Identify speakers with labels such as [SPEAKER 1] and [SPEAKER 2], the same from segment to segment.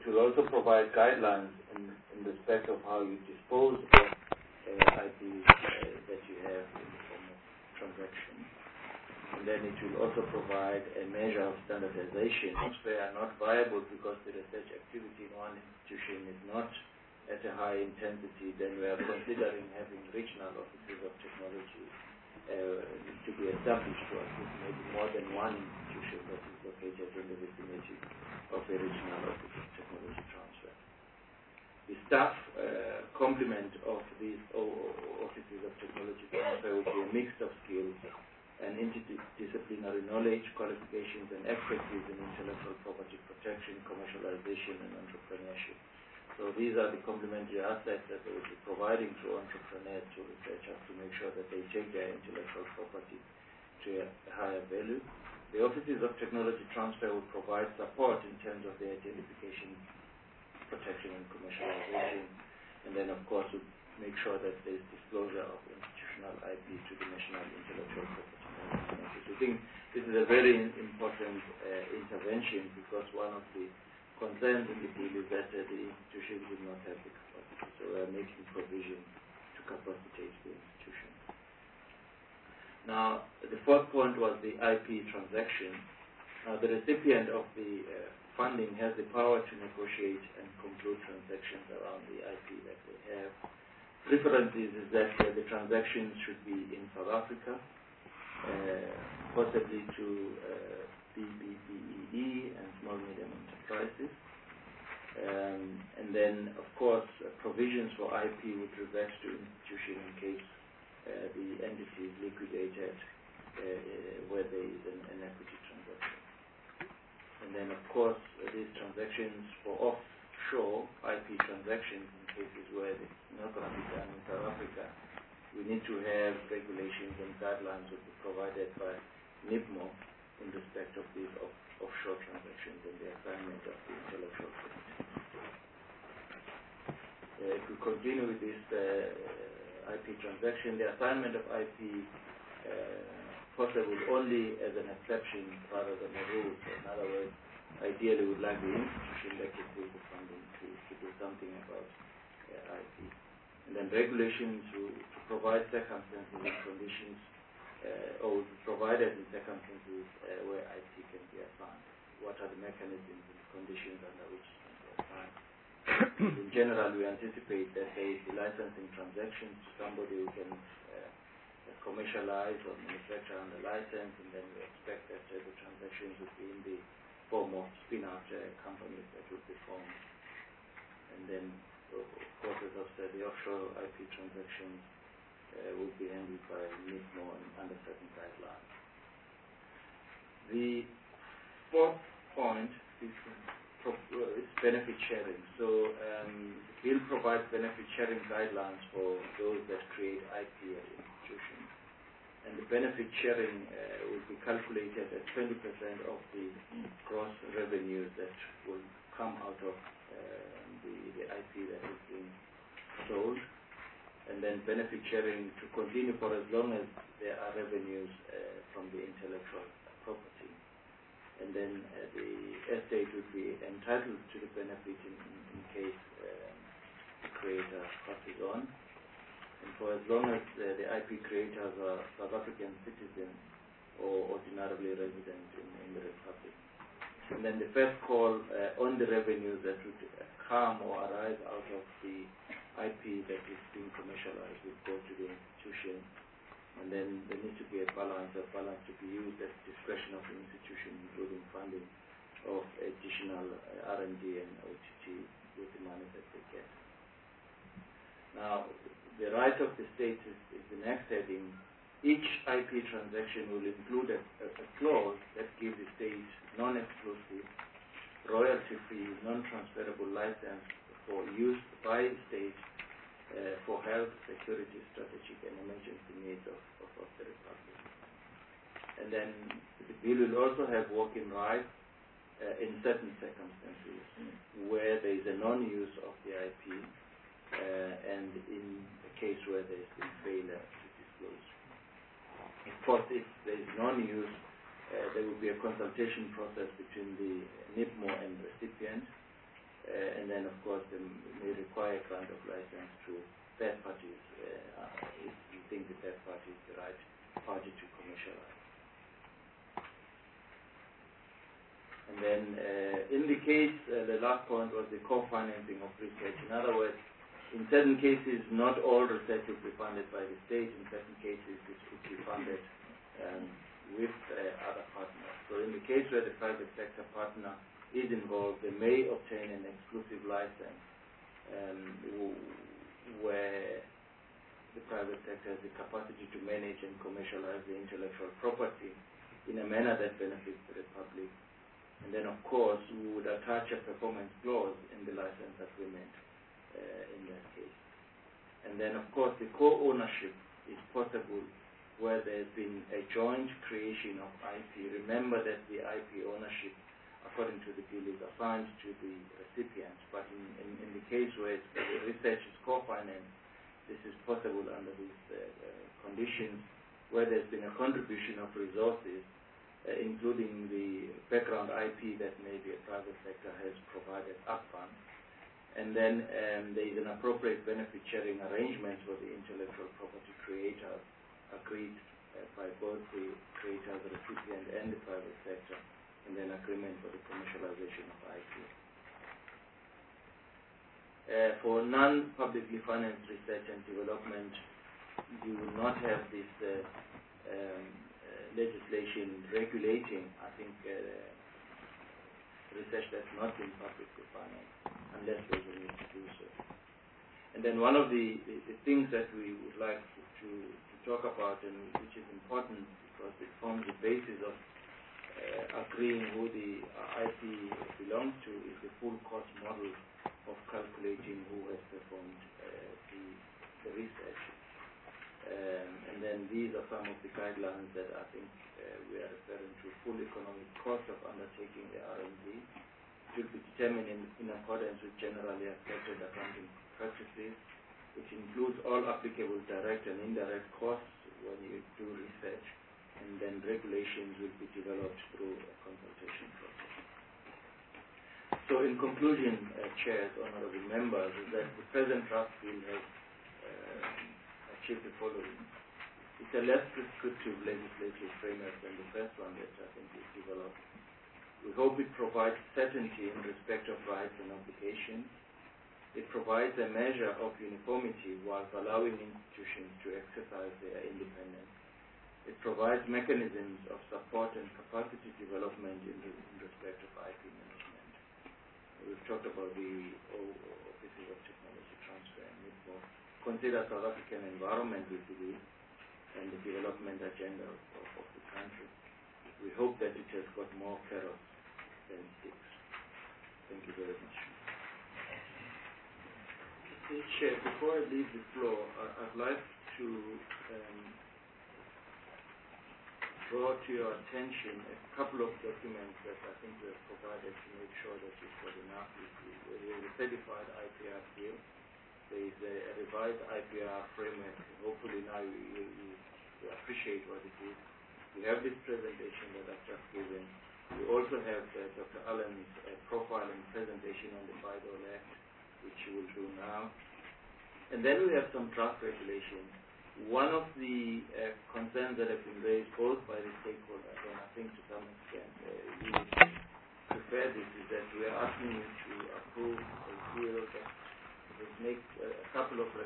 [SPEAKER 1] will also provide guidelines in respect of how you dispose of IPs that you have in the form of transactions. And then it will also provide a measure of standardization. If they are not viable because the research activity in one institution is not at a high intensity, then we are considering having regional offices of technology to be established to assist maybe more than one institution that is located in the vicinity of a regional office of technology transfer. The staff complement of these offices of technology transfer will be a mix of skills and interdisciplinary knowledge, qualifications, and expertise in intellectual property protection, commercialization, and entrepreneurship. So these are the complementary aspects that they will be providing to entrepreneurs, to researchers, to make sure that they take their intellectual property to a higher value. The offices of technology transfer will provide support in terms of the identification, protection, and commercialization, and then, of course, we'll make sure that there is disclosure of institutional IP to the National Intellectual Property Management Office. We think this is a very important intervention, because one of the concerns in the bill is that the institution will not have the capacity. So we are making provision to capacitate the institution. Now, the fourth point was the IP transaction. The recipient of the funding has the power to negotiate and conclude transactions around the IP that they have. Preference is that the transactions should be in South Africa, possibly to BBBEE and small medium enterprises. And then, of course, provisions for IP would revert to institution in case the entity is liquidated where there is an equity transaction. And then, of course, these transactions for offshore IP transactions in cases where it's not going to be done in South Africa, we need to have regulations and guidelines that be provided by NIPMO in respect of these offshore transactions and the assignment of the intellectual property. If we continue with this IP transaction, the assignment of IP possible only as an exception rather than a rule. So in other words, ideally we would like the institution that receives the funding to do something about IP. And then regulations to provide circumstances and conditions or provided in circumstances where IP can be assigned. What are the mechanisms and conditions under which it can be assigned? In general, we anticipate that there is the licensing transactions to somebody who can commercialize or manufacture under license, and then we expect that the transactions would be in the form of spin-out companies that would be formed. And then, of course, as I've said, the offshore IP transactions will be handled by NIPMO under certain guidelines. The fourth point is benefit sharing. So the bill provides benefit sharing guidelines for those that create IP at institutions. And the benefit sharing will be calculated at 20% of the gross revenues that will come out of the IP that is being sold. And then benefit sharing to continue for as long as there are revenues from the intellectual property. And then the estate would be entitled to the benefit in case the creator passes on. And for as long as the IP creators are South African citizens or ordinarily resident in the Republic. And then the first call on the revenues that would come or arise out of the IP that is being commercialized would go to the institution. And then there needs to be a balance to be used at the discretion of the institution, including funding of additional R&D and OTT with the money that they get. Now, the right of the state is the next heading. Each IP transaction will include a clause that gives the state non-exclusive, royalty-free, non-transferable license for use by the state for health, security, strategic, and emergency needs of the Republic. And then the bill will also have working rights in certain circumstances where there is a non-use of the IP and in a case where there is been failure to disclose. Of course, if there is non-use, there will be a consultation process between the NIPMO and the recipient and then, of course, they may require grant of license to third parties if you think the third party is the right party to commercialize. And then in the case, the last point was the co-financing of research. In other words, in certain cases, not all research will be funded by the state. In certain cases, it could be funded with other partners. So in the case where the private sector partner is involved, they may obtain an exclusive license where the private sector has the capacity to manage and commercialize the intellectual property in a manner that benefits the Republic. And then, of course, we would attach a performance clause in the license agreement in that case. And then, of course, the co-ownership is possible where there's been a joint creation of IP. Remember that the IP ownership, according to the bill, is assigned to the recipient. But in the case where the research is co-financed, this is possible under these conditions where there's been a contribution of resources, including the background IP that maybe a private sector has provided upfront. And then there is an appropriate benefit sharing arrangement for the intellectual property creators agreed by both the creator, the recipient, and the private sector, and then agreement for the commercialization of IP. For non-publicly financed research and development, you will not have this legislation regulating, I think, research that's not been publicly financed, unless there's a need to do so. And then one of the things that we would like to talk about, and which is important because it forms the basis of agreeing who the IP belongs to, is the full cost model of calculating who has performed the research. And then these are some of the guidelines that I think we are referring to. Full economic cost of undertaking the R&D should be determined in accordance with generally accepted accounting practices, which includes all applicable direct and indirect costs when you do research, and then regulations will be developed through a consultation process. So in conclusion, chairs, honorable members, is that the present draft bill has achieved the following. It's a less prescriptive legislative framework than the first one that I think is developed. We hope it provides certainty in respect of rights and obligations. It provides a measure of uniformity whilst allowing institutions to exercise their independence. It provides mechanisms of support and capacity development in respect of IP management. We've talked about the Offices of Technology Transfer and NIPO. Consider South African environment, we believe, and the development agenda of the country. We hope that it has got more carrots than sticks. Thank you very much. Chair, before I leave the floor, I'd like to draw to your attention a couple of documents that I think we have provided to make sure that you've got enough. There is a certified IPR deal. There is a revised IPR framework. Hopefully now you appreciate what it is. We have this presentation that I've just given. We also have Dr. Allen's profile and presentation on the FIDOL Act, which you will do now. And then we have some draft regulations. One of the concerns that have been raised both by the stakeholders, and I think to some extent you prefer this, is that we are asking you to approve a deal that will make a couple of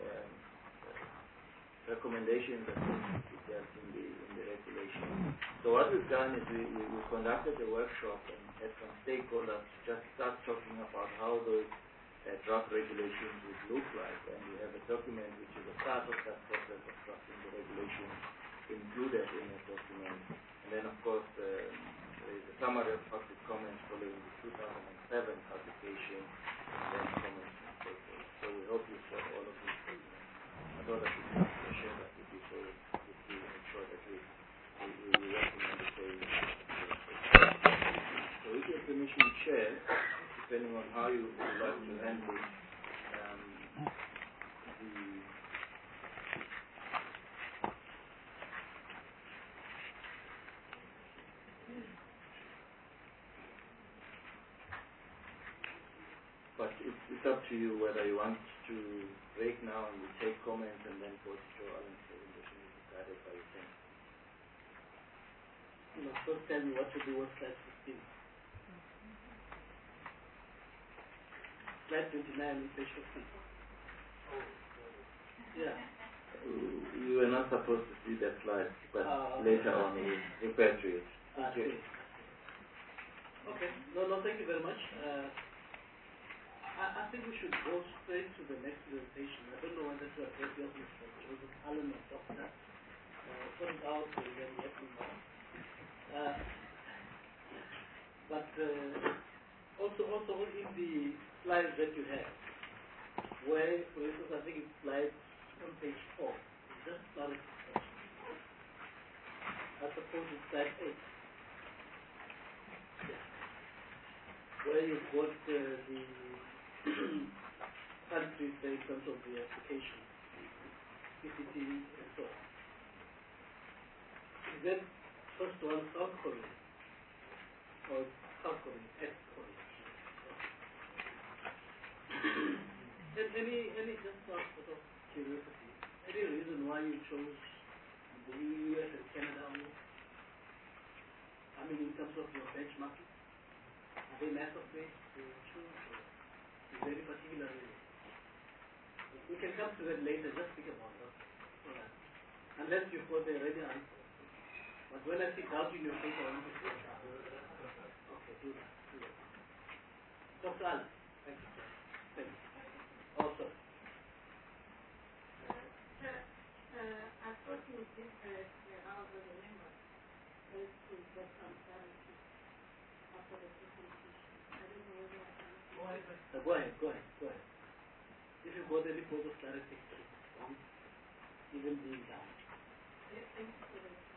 [SPEAKER 1] recommendations that need to be dealt in the regulation. So what we've done is we conducted a workshop and had some stakeholders just start talking about how those draft regulations would look like, and we have a document which is a part of that process of drafting the regulation included in the document. And then, of course, there is a summary of public comments following the 2007 publication, and then comments from stakeholders. So we hope you've got all of these documents. I thought I should share that with you so to make sure that we recommend the same. So with your permission, Chair, depending on how you would like to handle it's up to you whether you want to break now and we take comments and then go to Joe Allen's presentation. Is decided by the thing.
[SPEAKER 2] First tell me what to do with slide 15. Slide 29, page 15. Yeah.
[SPEAKER 1] You were not supposed to see that slide, but later on we refer to it.
[SPEAKER 2] Okay. No, thank you very much. I think we should go straight to the next presentation. I don't know whether to address your Mr. Joseph Allen or Dr. Put it out and then let me know. But also in the slides that you have, where, for instance, I think it's slide on page 4, just clarification. I suppose it's slide 8. Yeah. Where you've got the countries in terms of the application, PCT and so on. Is that first one South Korea? Or South Korea, ex-Korea? And any just sort of curiosity, any reason why you chose the US and Canada only? I mean, in terms of your benchmarking, are they method-based to choose, or is there any particular reason? We can come to that later, just think about that. Unless you've got a ready answer. But when I see doubt in your face, I want to say, okay, do that. Dr. Allen, thank you. Thank you. Also.
[SPEAKER 3] I thought you would give the House of the members to get some clarity after the presentation. I don't know whether I can.
[SPEAKER 2] Go ahead. If you've got any further clarity, even being down.
[SPEAKER 3] Thank you for that.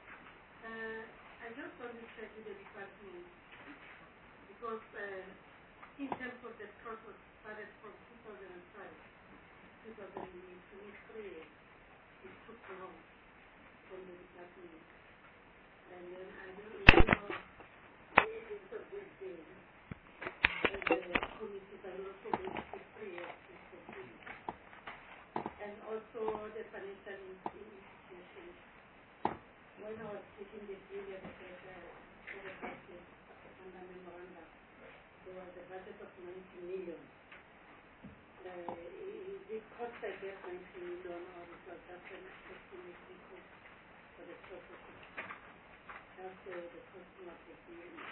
[SPEAKER 3] I just want to check with the department because in terms of the process started from 2005, 2023, it took long from the department. And then I don't really know if it's a good thing. And the committees are also going to take 3 years to complete. And also the financial institutions. When I was taking the deal for the budget under memorandum, there was a budget of 90 million. It cost, I guess, 90 million, or it was just an estimate for the processes. That's the costing of the deal is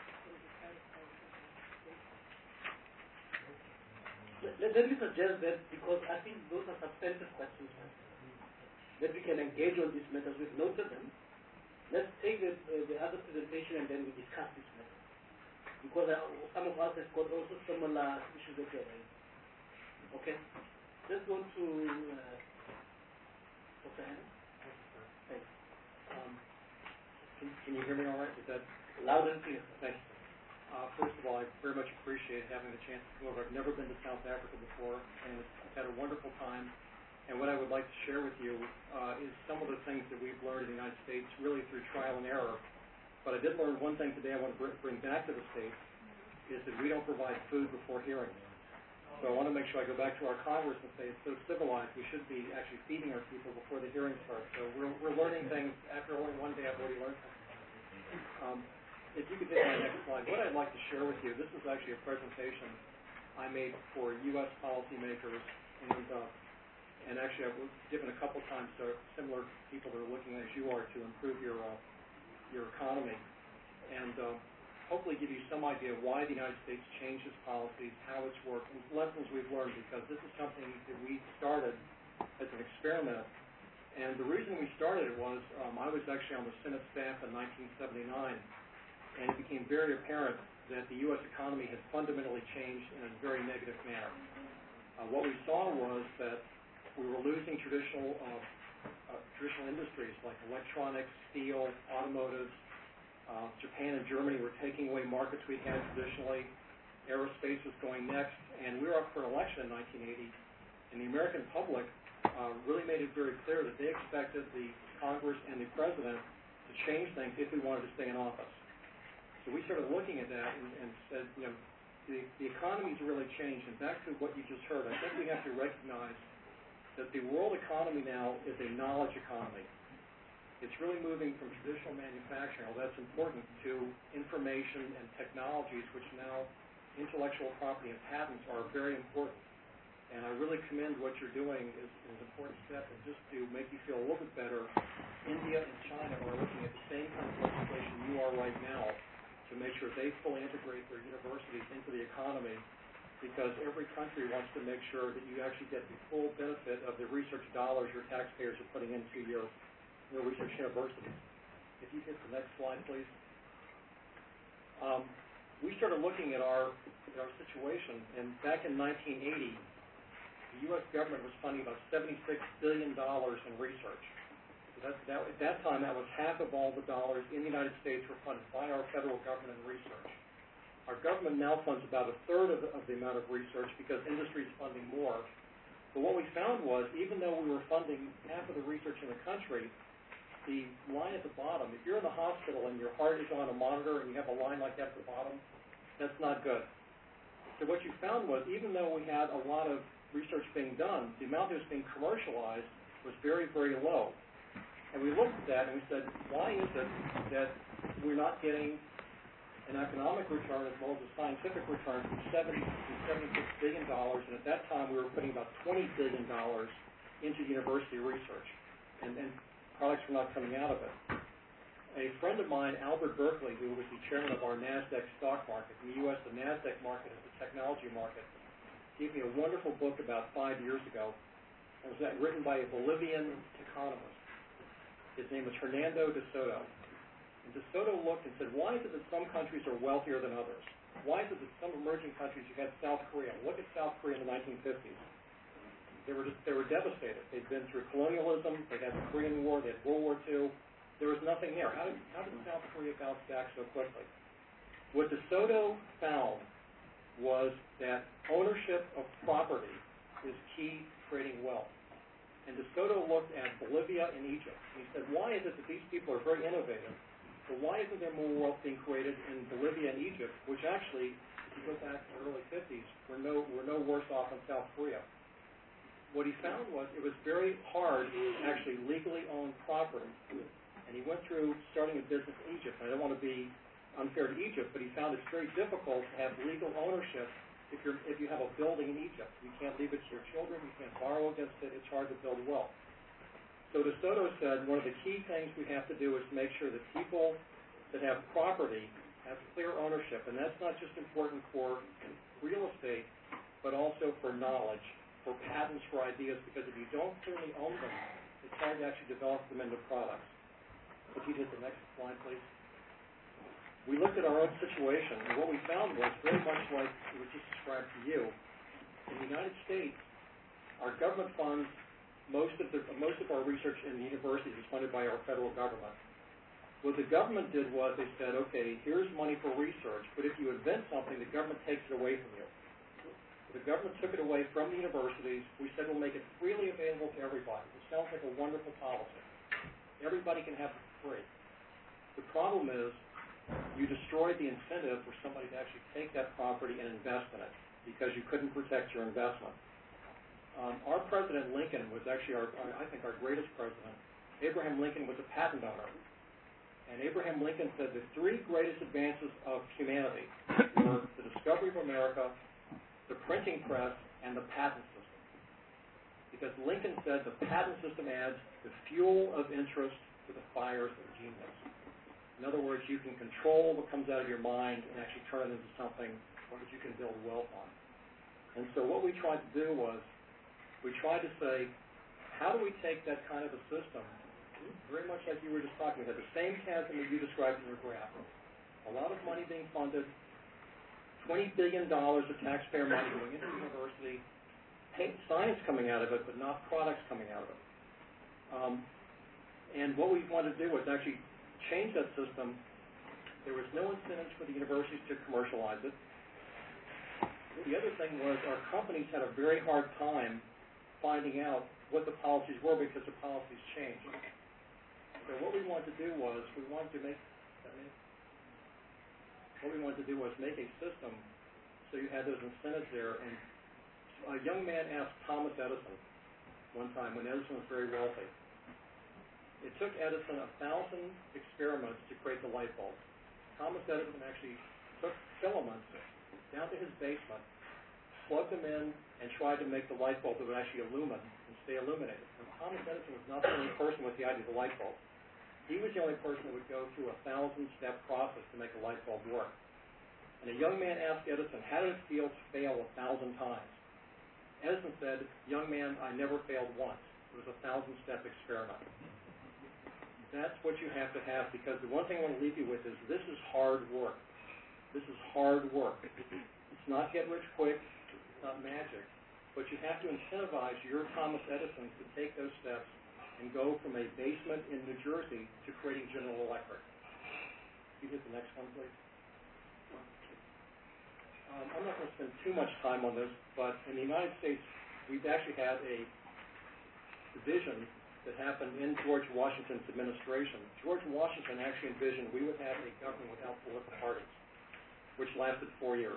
[SPEAKER 3] 25,000.
[SPEAKER 2] Let me suggest that, because I think those are substantive questions, that we can engage on these matters. We've noted them. Let's take the other presentation and then we discuss this matter. Because some of us have got also similar issues that we are raising. Okay? Let's go to Dr. Hanna. Thanks.
[SPEAKER 4] Can you hear me all right? Is that
[SPEAKER 2] loud and clear?
[SPEAKER 4] Thanks. First of all, I very much appreciate having the chance to come over. I've never been to South Africa before, and I've had a wonderful time. And what I would like to share with you is some of the things that we've learned in the United States, really through trial and error. But I did learn one thing today I want to bring back to the States, is that we don't provide food before hearings. So I want to make sure I go back to our Congress and say it's so civilized, we should be actually feeding our people before the hearing starts. So we're learning things. After only one day, I've already learned something. If you could take my next slide. What I'd like to share with you, this is actually a presentation I made for U.S. policymakers, and actually I was given a couple times to similar people that are looking as you are to improve your economy, and hopefully give you some idea why the United States changed its policies, how it's worked, and lessons we've learned, because this is something that we started as an experiment. And the reason we started it was I was actually on the Senate staff in 1979, and it became very apparent that the U.S. economy had fundamentally changed in a very negative manner. What we saw was that we were losing traditional industries like electronics, steel, automotive. Japan and Germany were taking away markets we had traditionally. Aerospace was going next, and we were up for an election in 1980, and the American public really made it very clear that they expected the Congress and the President to change things if we wanted to stay in office. So we started looking at that and said, the economy's really changed. And back to what you just heard, I think we have to recognize that the world economy now is a knowledge economy. It's really moving from traditional manufacturing, although that's important, to information and technologies, which now intellectual property and patents are very important. And I really commend what you're doing as an important step. And just to make you feel a little bit better, India and China are looking at the same kind of legislation you are right now to make sure they fully integrate their universities into the economy, because every country wants to make sure that you actually get the full benefit of the research dollars your taxpayers are putting into your research universities. If you hit the next slide, please. We started looking at our situation, and back in 1980, the U.S. government was funding about $76 billion in research. At that time, that was half of all the dollars in the United States were funded by our federal government in research. Our government now funds about a third of the amount of research because industry is funding more. But what we found was, even though we were funding half of the research in the country, the line at the bottom, if you're in the hospital and your heart is on a monitor and you have a line like that at the bottom, that's not good. So what you found was, even though we had a lot of research being done, the amount that was being commercialized was very, very low. And we looked at that and we said, why is it that we're not getting an economic return as well as a scientific return from $70 to $76 billion, and at that time we were putting about $20 billion into university research, and products were not coming out of it. A friend of mine, Albert Berkeley, who was the chairman of our NASDAQ stock market, in the U.S. the NASDAQ market is the technology market, gave me a wonderful book about 5 years ago. It was written by a Bolivian economist. His name was Hernando de Soto. And de Soto looked and said, why is it that some countries are wealthier than others? Why is it that some emerging countries, you had South Korea. Look at South Korea in the 1950s. They were devastated. They'd been through colonialism. They had the Korean War. They had World War II. There was nothing there. How did South Korea bounce back so quickly? What de Soto found was that ownership of property is key to creating wealth. And de Soto looked at Bolivia and Egypt. And he said, why is it that these people are very innovative, but why isn't there more wealth being created in Bolivia and Egypt, which actually, if you go back to the early 50s, were no worse off than South Korea? What he found was it was very hard to actually legally own property. And he went through starting a business in Egypt. I don't want to be unfair to Egypt, but he found it's very difficult to have legal ownership if you have a building in Egypt. You can't leave it to your children. You can't borrow against it. It's hard to build wealth. So de Soto said one of the key things we have to do is make sure that people that have property have clear ownership. And that's not just important for real estate, but also for knowledge, for patents, for ideas, because if you don't clearly own them, it's hard to actually develop them into products. If you hit the next slide, please. We looked at our own situation, and what we found was very much like it was just described to you. In the United States, our government funds most of our research in the universities is funded by our federal government. What the government did was they said, okay, here's money for research, but if you invent something, the government takes it away from you. The government took it away from the universities. We said we'll make it freely available to everybody. It sounds like a wonderful policy. Everybody can have it for free. The problem is, you destroyed the incentive for somebody to actually take that property and invest in it because you couldn't protect your investment. Our President Lincoln was actually, I think, our greatest president. Abraham Lincoln was a patent owner. And Abraham Lincoln said the three greatest advances of humanity were the discovery of America, the printing press, and the patent system. Because Lincoln said the patent system adds the fuel of interest to the fires of genius. In other words, you can control what comes out of your mind and actually turn it into something that you can build wealth on. And so what we tried to do was, we tried to say, how do we take that kind of a system, very much like you were just talking about, the same chasm that you described in your graph, a lot of money being funded, $20 billion of taxpayer money going into the university, science coming out of it, but not products coming out of it. And what we wanted to do was actually change that system. There was no incentives for the universities to commercialize it. The other thing was our companies had a very hard time finding out what the policies were because the policies changed. So what we wanted to do was make a system so you had those incentives there. And a young man asked Thomas Edison one time, when Edison was very wealthy, it took Edison 1,000 experiments to create the light bulb. Thomas Edison actually took filaments down to his basement, plugged them in, and tried to make the light bulb that would actually illumine and stay illuminated. And Thomas Edison was not the only person with the idea of the light bulb. He was the only person that would go through a 1,000-step process to make a light bulb work. And a young man asked Edison, how did it feel to fail 1,000 times? Edison said, young man, I never failed once. It was a 1,000-step experiment. That's what you have to have, because the one thing I want to leave you with is this is hard work. This is hard work. It's not get rich quick. It's not magic. But you have to incentivize your Thomas Edison to take those steps and go from a basement in New Jersey to creating General Electric. Can you hit the next one, please? I'm not going to spend too much time on this, but in the United States, we've actually had a division that happened in George Washington's administration. George Washington actually envisioned we would have a government without political parties, which lasted 4 years.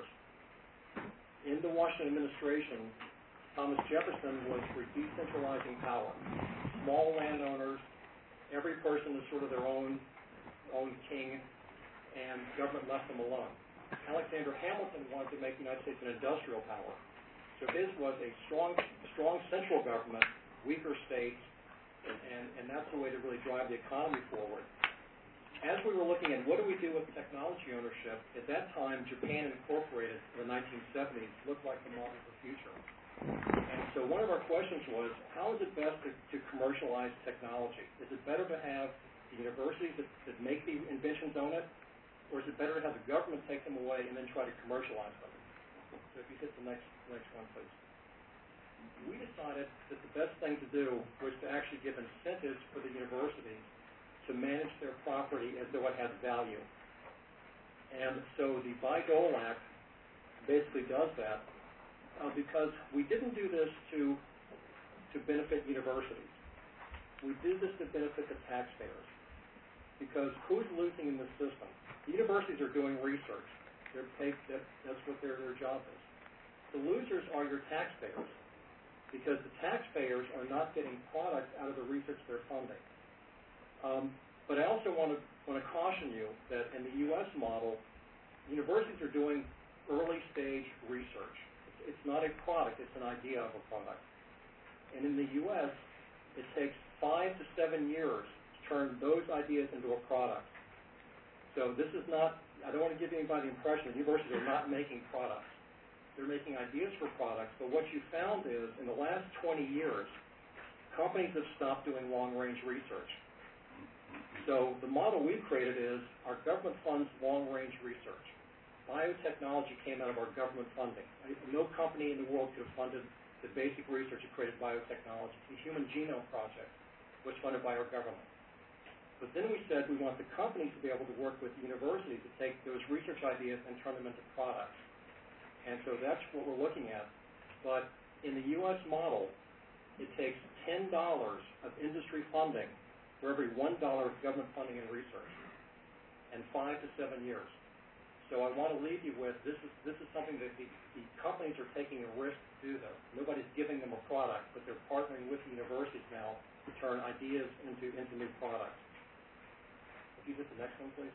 [SPEAKER 4] In the Washington administration, Thomas Jefferson was for decentralizing power. Small landowners, every person is sort of their own king, and government left them alone. Alexander Hamilton wanted to make the United States an industrial power. So his was a strong central government, weaker states, and that's the way to really drive the economy forward. As we were looking at what do we do with technology ownership, at that time Japan Incorporated in the 1970s looked like the model of the future. And so one of our questions was, how is it best to commercialize technology? Is it better to have the universities that make the inventions own it, or is it better to have the government take them away and then try to commercialize them? So if you hit the next one, please. We decided that the best thing to do was to actually give incentives for the universities to manage their property as though it has value. And so the Bayh-Dole Act basically does that because we didn't do this to benefit universities. We did this to benefit the taxpayers. Because who's losing in the system? The universities are doing research. That's what their job is. The losers are your taxpayers, because the taxpayers are not getting product out of the research they're funding. But I also want to caution you that in the U.S. model, universities are doing early-stage research. It's not a product, it's an idea of a product. And in the U.S., it takes 5 to 7 years to turn those ideas into a product. So this is not, I don't want to give anybody the impression that universities are not making products. They're making ideas for products, but what you found is, in the last 20 years, companies have stopped doing long-range research. So the model we've created is, our government funds long-range research. Biotechnology came out of our government funding. No company in the world could have funded the basic research that created biotechnology. The Human Genome Project was funded by our government. But then we said we want the companies to be able to work with the universities to take those research ideas and turn them into products. And so that's what we're looking at. But in the U.S. model, it takes $10 of industry funding for every $1 of government funding and research, and 5 to 7 years. So I want to leave you with, this is something that the companies are taking a risk to do this. Nobody's giving them a product, but they're partnering with the universities now to turn ideas into new products. If you hit the next one, please.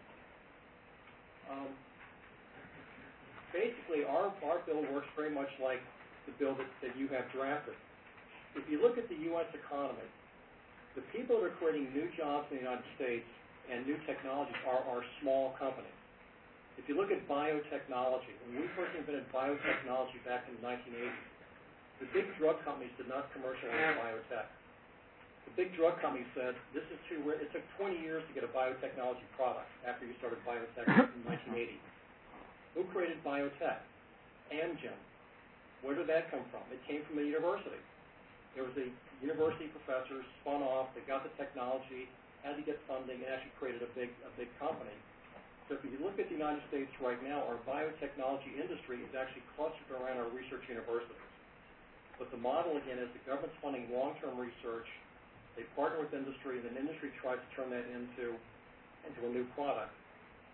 [SPEAKER 4] Basically, our bill works very much like the bill that you have drafted. If you look at the U.S. economy, the people that are creating new jobs in the United States and new technologies are small companies. If you look at biotechnology, when we first invented biotechnology back in the 1980s, the big drug companies did not commercialize biotech. The big drug companies said, this is too rare. It took 20 years to get a biotechnology product after you started biotech in 1980. Who created biotech? Amgen. Where did that come from? It came from a university. There was a university professor spun off, that got the technology, had to get funding, and actually created a big company. So if you look at the United States right now, our biotechnology industry is actually clustered around our research universities. But the model, again, is the government's funding long-term research. They partner with industry, and then industry tries to turn that into a new product.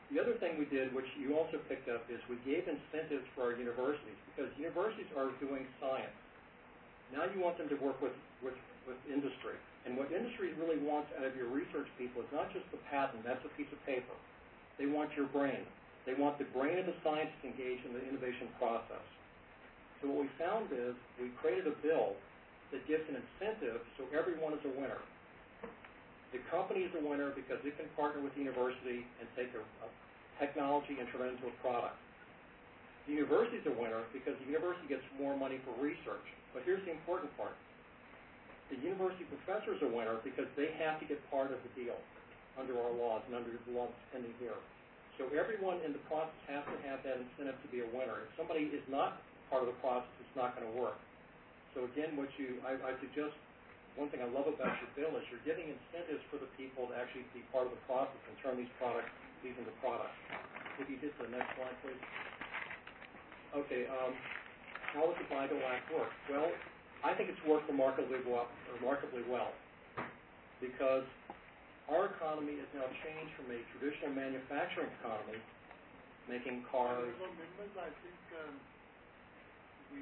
[SPEAKER 4] The other thing we did, which you also picked up, is we gave incentives for our universities, because universities are doing science. Now you want them to work with industry. And what industry really wants out of your research people is not just the patent, that's a piece of paper. They want your brain. They want the brain of the scientist engaged in the innovation process. So what we found is we created a bill that gives an incentive so everyone is a winner. The company is a winner because it can partner with the university and take a technology and turn it into a product. The university is a winner because the university gets more money for research. But here's the important part. The university professor is a winner because they have to get part of the deal under our laws and under the laws pending here. So everyone in the process has to have that incentive to be a winner. If somebody is not part of the process, it's not going to work. So again, I suggest, one thing I love about your bill is you're giving incentives for the people to actually be part of the process and turn these into products. If you get to the next slide, please. Okay, how does the BIDO Act work? Well, I think it's worked remarkably well because our economy has now changed from a traditional manufacturing economy, making cars.
[SPEAKER 2] Members, I think we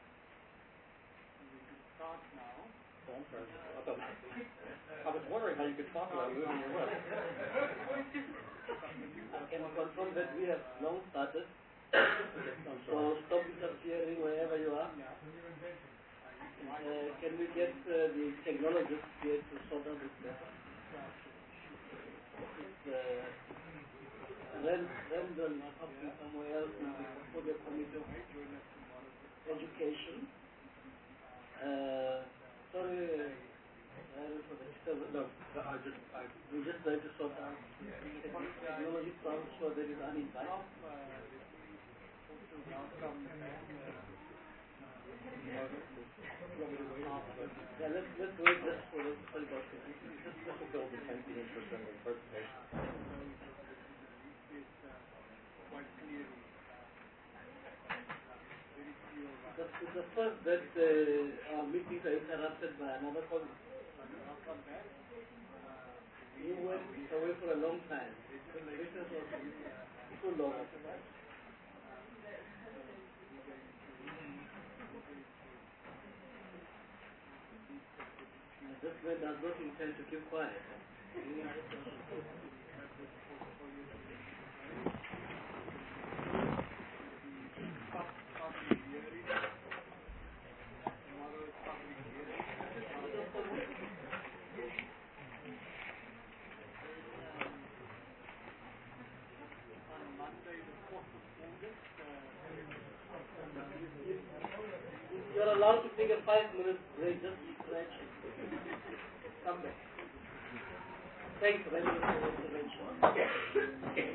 [SPEAKER 2] could start now.
[SPEAKER 4] Oh, I'm sorry. I was wondering how you could talk about moving your lips.
[SPEAKER 2] I can confirm that we have long started.
[SPEAKER 4] I'm
[SPEAKER 2] So
[SPEAKER 4] sorry.
[SPEAKER 2] stop interfering wherever you are. Can we get the technologists here to sort out this matter? Random up to somewhere else for the committee of education. Sorry, for the disturbance.
[SPEAKER 4] No,
[SPEAKER 2] We just try to sort out technology problems so that is uninvited. Yeah, let's wait just for the
[SPEAKER 4] this will build the 10 feet interest in the presentation.
[SPEAKER 2] It's the first that our meetings are interrupted by another colleague. You went away for a long time. The recess was too long. This man does not intend to keep quiet. You're allowed to take a 5-minute break, just stretch. Come back. Thanks very much for your intervention.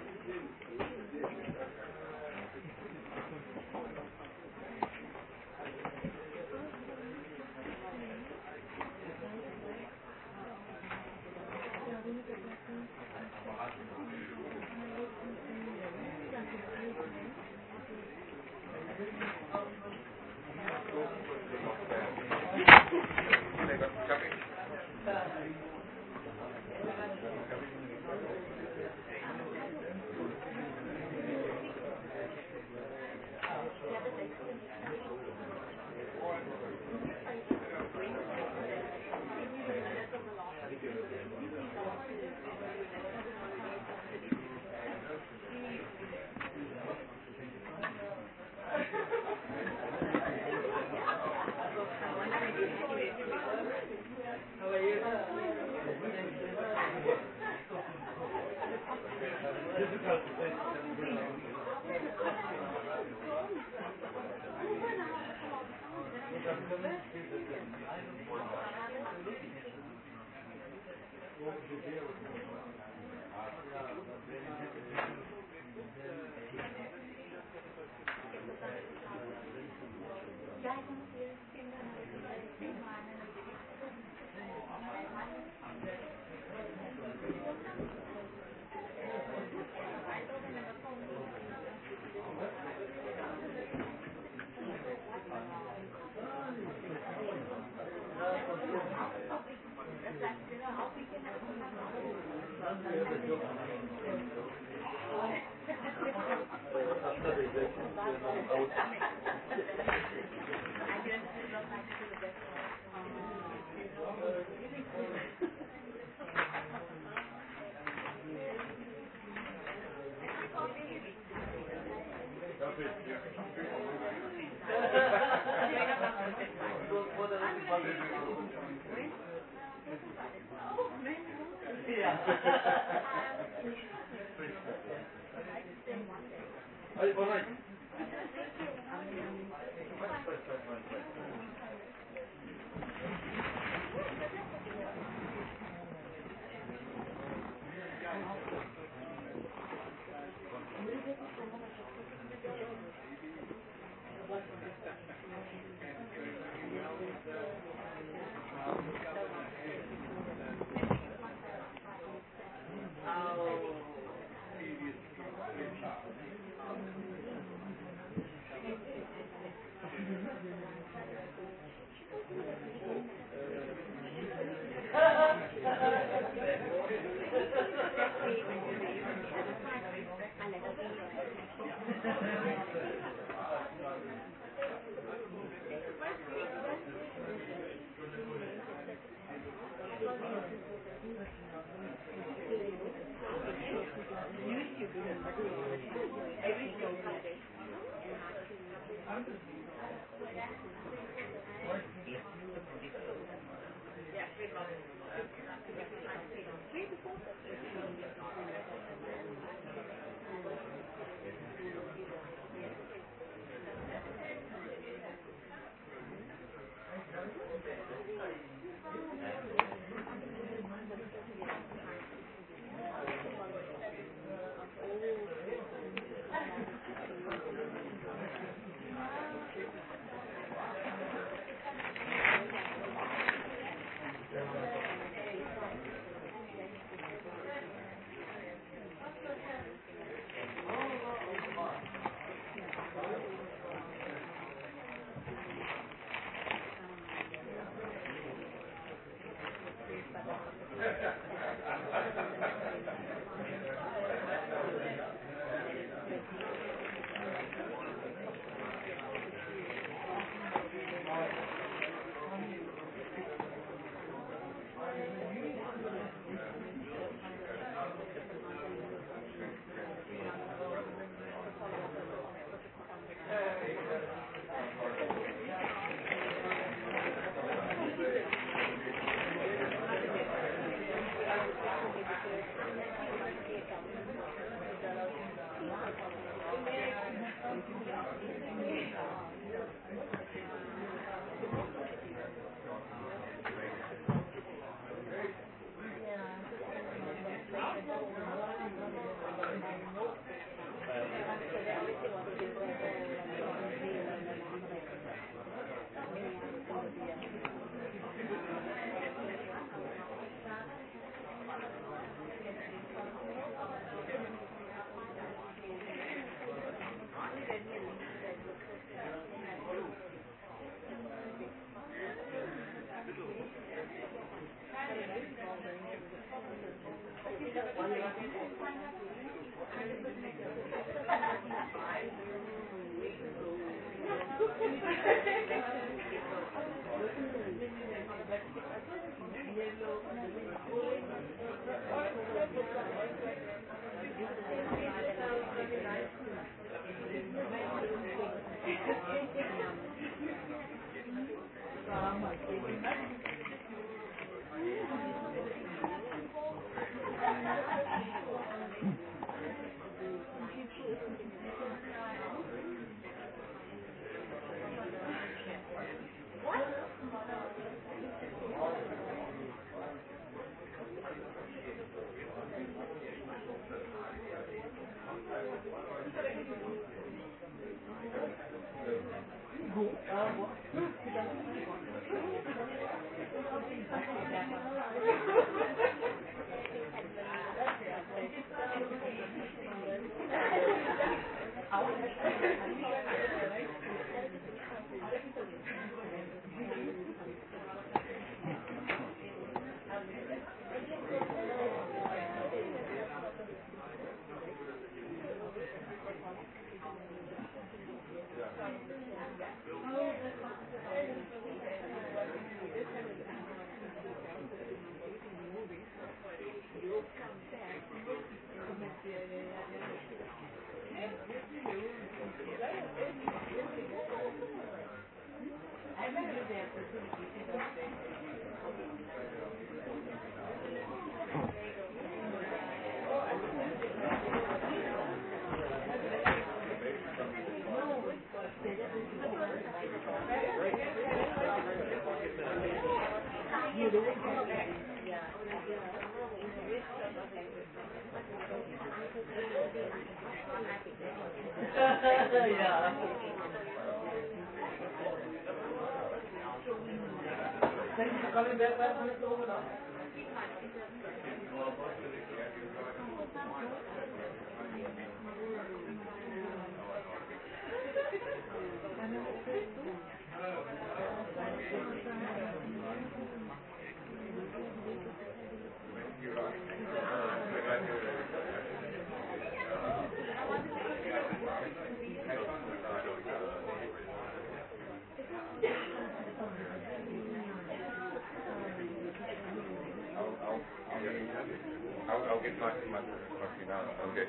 [SPEAKER 5] I'll get my now. Okay.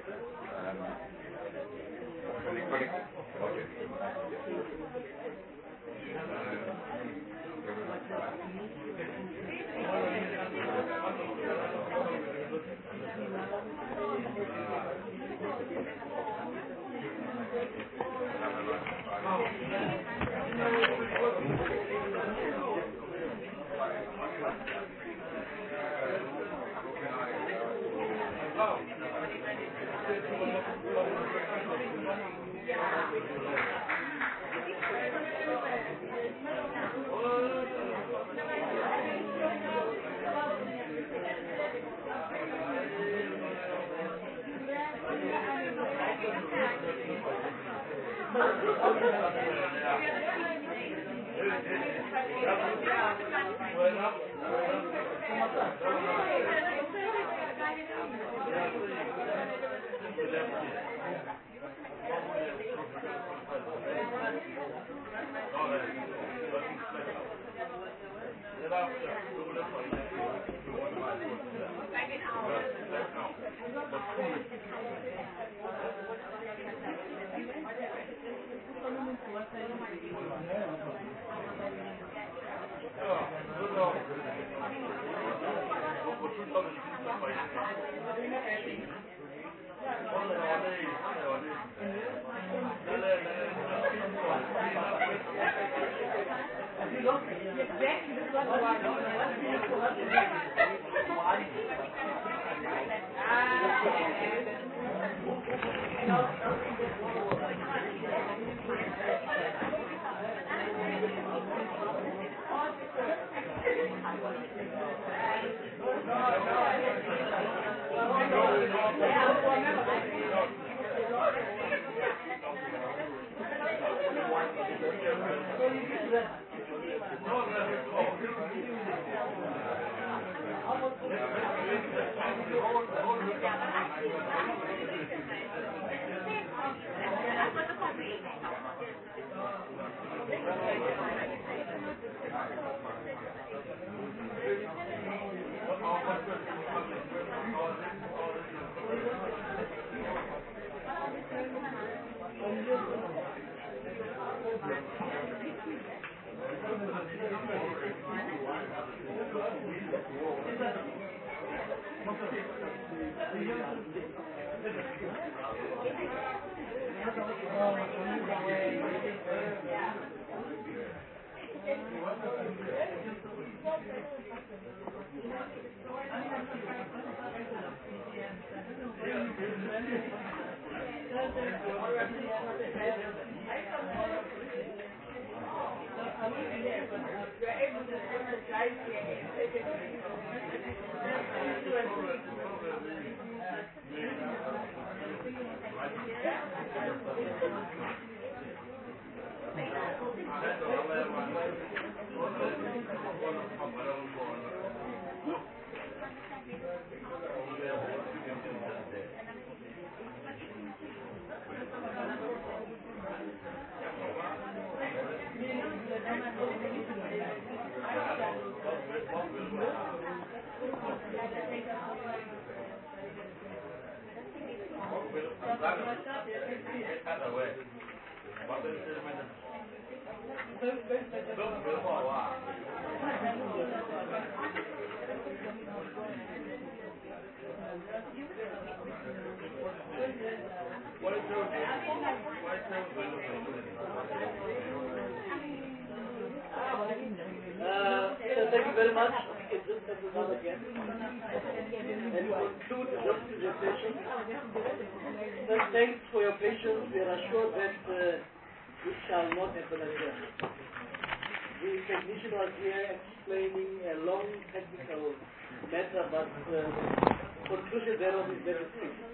[SPEAKER 2] Thank you very much. It's just another again. And conclude this presentation. Thanks for your patience. We are assured that this shall not happen again. The technician was here explaining a long technical matter, but the conclusion thereof is very simple.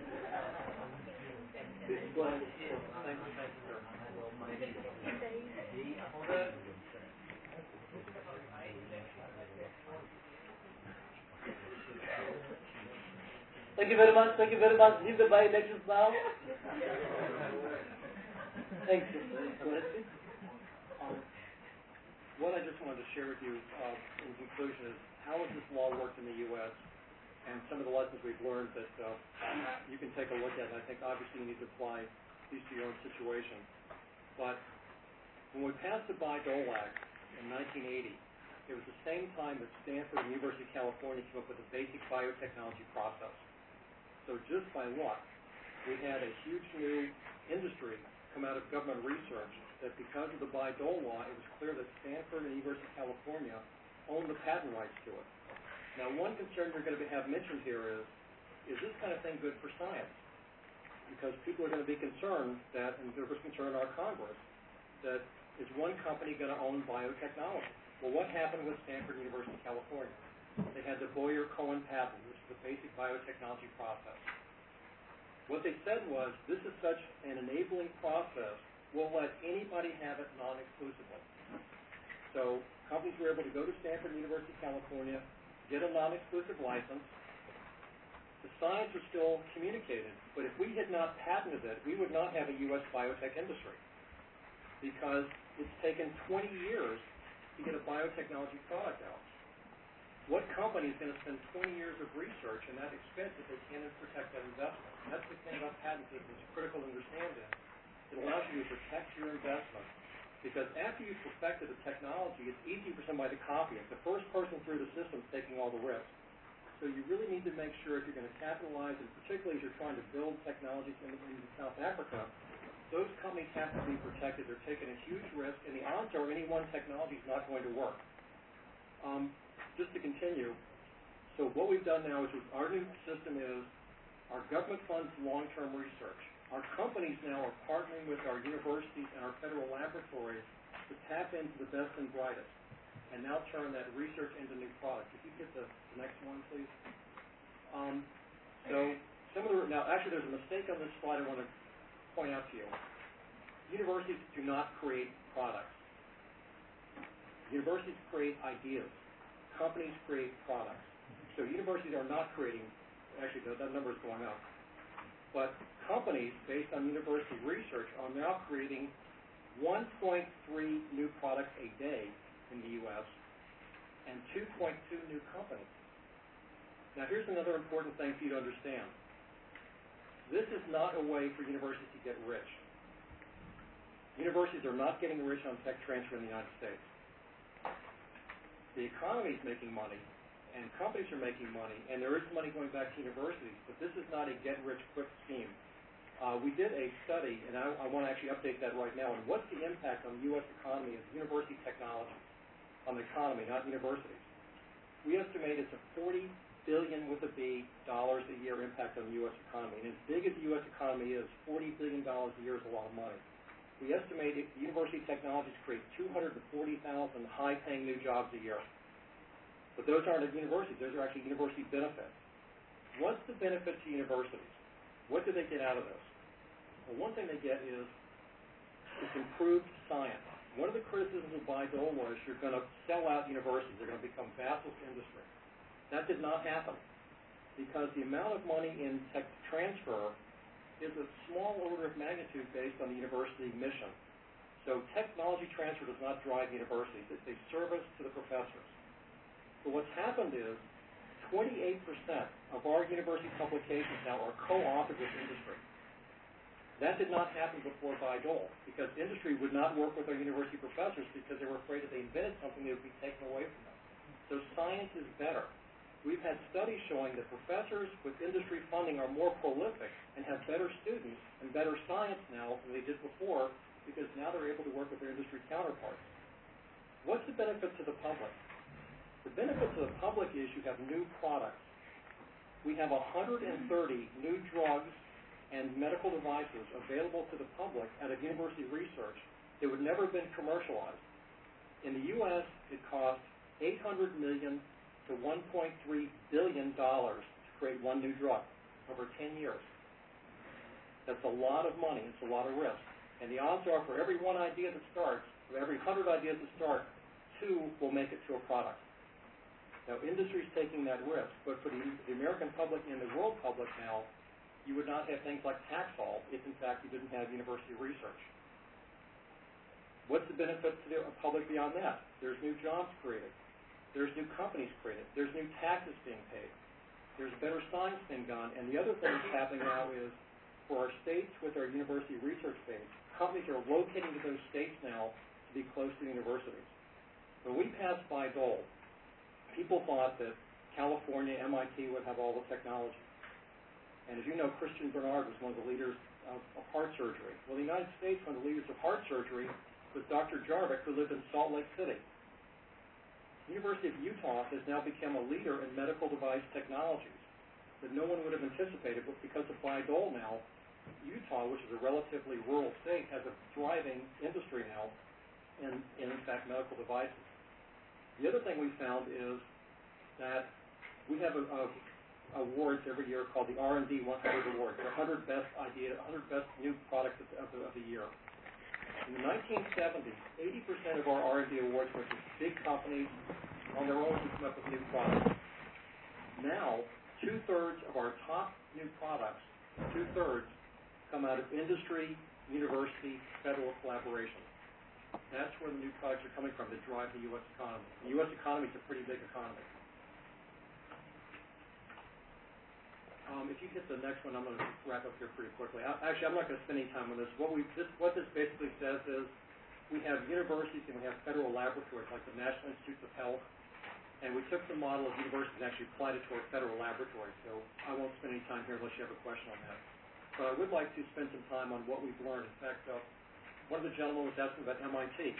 [SPEAKER 2] Please go ahead. Thank you, sir. Thank you very much. Thank you very much. Leave the by-elections now. Thank you.
[SPEAKER 4] What I just wanted to share with you in conclusion is how has this law worked in the U.S. and some of the lessons we've learned that you can take a look at. And I think obviously you need to apply these to your own situation. But when we passed the Bayh-Dole Act in 1980, it was the same time that Stanford and the University of California came up with the basic biotechnology process. So just by luck, we had a huge new industry come out of government research that because of the Bayh-Dole law, it was clear that Stanford and the University of California owned the patent rights to it. Now, one concern you're going to have mentioned here is this kind of thing good for science? Because people are going to be concerned that, and there was concern in our Congress, that is one company going to own biotechnology? Well, what happened with Stanford and University of California? They had the Boyer-Cohen patent, which is the basic biotechnology process. What they said was, this is such an enabling process, we'll let anybody have it non-exclusively. So companies were able to go to Stanford and University of California, get a non-exclusive license. The science was still communicated, but if we had not patented it, we would not have a U.S. biotech industry because it's taken 20 years to get a biotechnology product out. What company is going to spend 20 years of research and that expense if they can't protect that investment? And that's the thing about patent systems that's critical to understand is it allows you to protect your investment because after you've perfected the technology, it's easy for somebody to copy it. The first person through the system is taking all the risk. So you really need to make sure if you're going to capitalize, and particularly as you're trying to build technologies in South Africa, those companies have to be protected. They're taking a huge risk, and the odds are any one technology is not going to work. Just to continue, so what we've done now is our new system is our government funds long-term research. Our companies now are partnering with our universities and our federal laboratories to tap into the best and brightest and now turn that research into new products. If you get the next one, please. Now, actually, there's a mistake on this slide I want to point out to you. Universities do not create products. Universities create ideas. Companies create products. So universities are not creating, actually that number is going up, but companies based on university research are now creating 1.3 new products a day in the U.S. and 2.2 new companies. Now here's another important thing for you to understand. This is not a way for universities to get rich. Universities are not getting rich on tech transfer in the United States. The economy is making money, and companies are making money, and there is money going back to universities, but this is not a get-rich-quick scheme. We did a study, and I want to actually update that right now, on what's the impact on the U.S. economy of university technology, on the economy, not universities. We estimate it's a $40 billion with a B dollars a year impact on the U.S. economy, and as big as the U.S. economy is, $40 billion a year is a lot of money. We estimate university technologies create 240,000 high-paying new jobs a year. But those aren't at universities. Those are actually university benefits. What's the benefit to universities? What do they get out of this? Well, one thing they get is it's improved science. One of the criticisms of Bayh-Dole was you're going to sell out universities. They're going to become vassals to industry. That did not happen because the amount of money in tech transfer is a small order of magnitude based on the university mission. So technology transfer does not drive universities. It's a service to the professors. So what's happened is 28% of our university publications now are co-authored with industry. That did not happen before Bayh-Dole, because industry would not work with our university professors because they were afraid if they invented something that would be taken away from them. So science is better. We've had studies showing that professors with industry funding are more prolific and have better students and better science now than they did before, because now they're able to work with their industry counterparts. What's the benefit to the public? The benefit to the public is you have new products. We have 130 new drugs and medical devices available to the public out of university research that would never have been commercialized. In the U.S., it costs $800 million to $1.3 billion to create one new drug over 10 years. That's a lot of money. It's a lot of risk. And the odds are for every one idea that starts, for every 100 ideas that start, 2 will make it to a product. Now, industry is taking that risk, but for the American public and the world public now, you would not have things like Taxol if, in fact, you didn't have university research. What's the benefit to the public beyond that? There's new jobs created. There's new companies created. There's new taxes being paid. There's better science being done. And the other thing that's happening now is, for our states with our university research base, companies are locating to those states now to be close to universities. When we passed Bayh-Dole, people thought that California, MIT would have all the technology. And as you know, Christian Barnard was one of the leaders of heart surgery. Well, the United States, one of the leaders of heart surgery was Dr. Jarvik, who lived in Salt Lake City. The University of Utah has now become a leader in medical device technologies that no one would have anticipated, but because of Bayh-Dole now, Utah, which is a relatively rural state, has a thriving industry now in fact, medical devices. The other thing we found is that we have awards every year called the R&D 100 Awards. The 100 best new products of the year. In the 1970s, 80% of our R&D awards went to big companies on their own to come up with new products. Now, 2/3 of our top new products, 2/3 come out of industry, university, federal collaboration. That's where the new products are coming from to drive the U.S. economy. The U.S. economy is a pretty big economy. If you hit the next one, I'm going to wrap up here pretty quickly. Actually, I'm not going to spend any time on this. What this basically says is we have universities and we have federal laboratories like the National Institutes of Health, and we took the model of universities and actually applied it to our federal laboratories. So I won't spend any time here unless you have a question on that. But I would like to spend some time on what we've learned. In fact, one of the gentlemen was asking about MIT.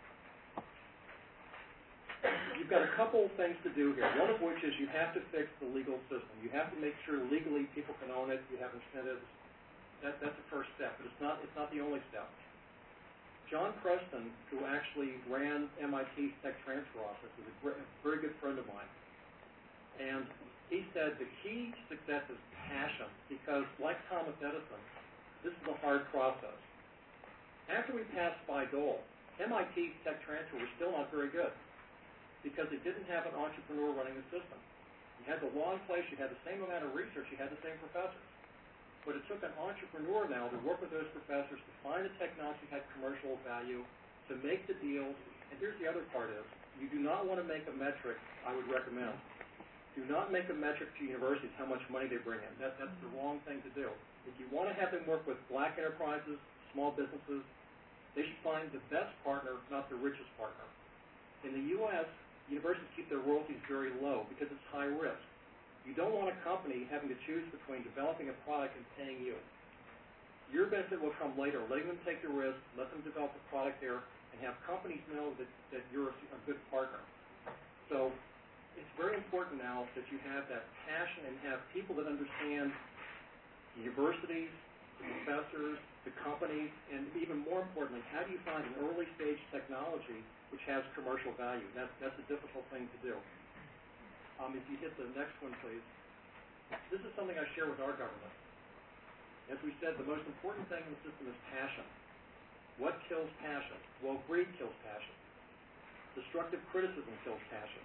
[SPEAKER 4] You've got a couple of things to do here, one of which is you have to fix the legal system. You have to make sure legally people can own it, you have incentives. That's the first step, but it's not the only step. John Preston, who actually ran MIT's tech transfer office, is a very good friend of mine. And he said the key to success is passion, because like Thomas Edison, this is a hard process. After we passed Bayh-Dole, MIT's tech transfer was still not very good, because it didn't have an entrepreneur running the system. You had the wrong place, you had the same amount of research, you had the same professors. But it took an entrepreneur now to work with those professors to find the technology that had commercial value, to make the deals. And here's the other part is, you do not want to make a metric, I would recommend. Do not make a metric to universities how much money they bring in. That's the wrong thing to do. If you want to have them work with black enterprises, small businesses, they should find the best partner, not the richest partner. In the U.S., universities keep their royalties very low because it's high risk. You don't want a company having to choose between developing a product and paying you. Your benefit will come later, letting them take the risk, let them develop a product there, and have companies know that you're a good partner. So it's very important now that you have that passion and have people that understand the universities, the professors, the companies, and even more importantly, how do you find an early stage technology which has commercial value? That's a difficult thing to do. If you hit the next one, please. This is something I share with our government. As we said, the most important thing in the system is passion. What kills passion? Well, greed kills passion. Destructive criticism kills passion.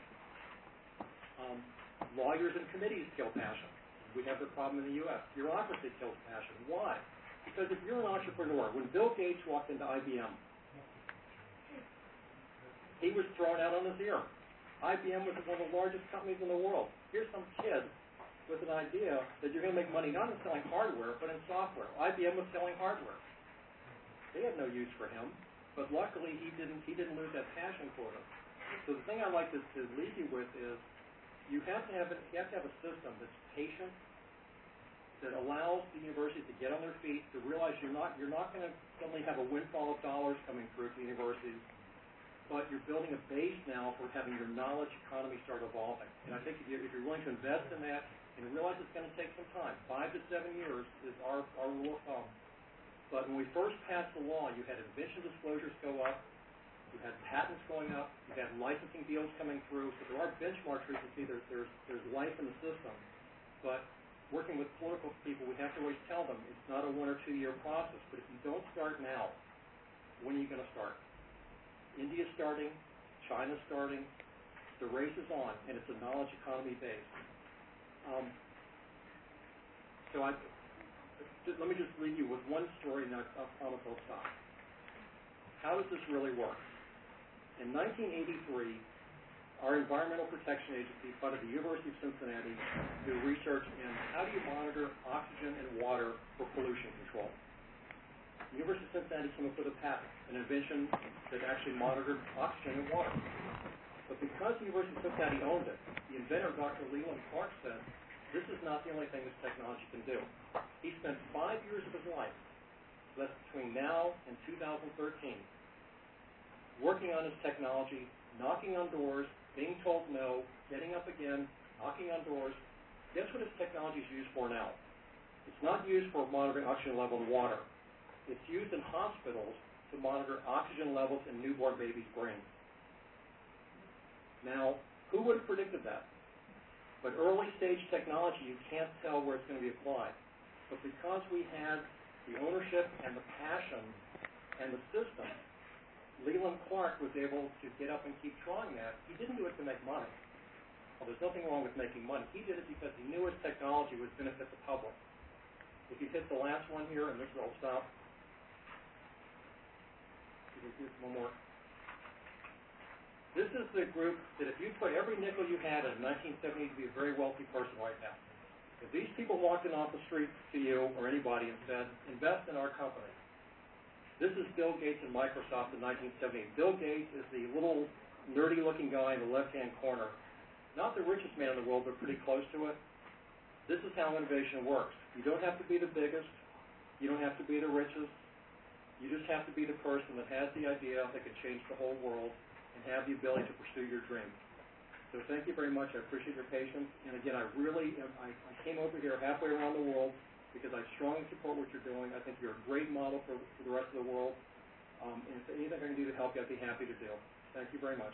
[SPEAKER 4] Lawyers and committees kill passion. We have the problem in the U.S. Bureaucracy kills passion. Why? Because if you're an entrepreneur, when Bill Gates walked into IBM, he was thrown out on his ear. IBM was one of the largest companies in the world. here's some kid with an idea that you're going to make money not in selling hardware, but in software. IBM was selling hardware. They had no use for him, but luckily he didn't lose that passion for them. So the thing I'd like to leave you with is you have to have a system that's patient, that allows the universities to get on their feet, to realize you're not going to suddenly have a windfall of dollars coming through to the universities, but you're building a base now for having your knowledge economy start evolving. And I think if you're willing to invest in that and realize it's going to take some time, 5 to 7 years is our rule of thumb. But when we first passed the law, you had invention disclosures go up, you had patents going up, you had licensing deals coming through, so there are benchmarks where you can see there's life in the system. But working with political people, we have to always tell them it's not a 1 or 2 year process, but if you don't start now, when are you going to start? India's starting, China's starting, the race is on, and it's a knowledge economy base. Let me just leave you with one story, and I promise I'll stop. How does this really work? In 1983, our Environmental Protection Agency funded the University of Cincinnati to do research in how do you monitor oxygen and water for pollution control. The University of Cincinnati came up with a patent, an invention that actually monitored oxygen and water. But because the University of Cincinnati owned it, the inventor, Dr. Leland Clark, said, this is not the only thing this technology can do. He spent 5 years of his life, so that's between now and 2013, working on his technology, knocking on doors, being told no, getting up again, knocking on doors. Guess what this technology is used for now? It's not used for monitoring oxygen level in water. It's used in hospitals to monitor oxygen levels in newborn babies' brains. Now, who would have predicted that? But early stage technology, you can't tell where it's going to be applied. But because we had the ownership and the passion and the system, Leland Clark was able to get up and keep trying that. He didn't do it to make money. Well, there's nothing wrong with making money. He did it because he knew his technology would benefit the public. If you hit the last one here, and this will stop. Here's one more. This is the group that if you put every nickel you had in 1970, you'd be a very wealthy person right now. If these people walked in off the street to you or anybody and said, invest in our company. This is Bill Gates and Microsoft in 1970. Bill Gates is the little nerdy-looking guy in the left-hand corner. Not the richest man in the world, but pretty close to it. This is how innovation works. You don't have to be the biggest. You don't have to be the richest. You just have to be the person that has the idea that can change the whole world and have the ability to pursue your dream. So thank you very much. I appreciate your patience. And again, I came over here halfway around the world because I strongly support what you're doing. I think you're a great model for the rest of the world. And if anything I can do to help you, I'd be happy to do. Thank you very much.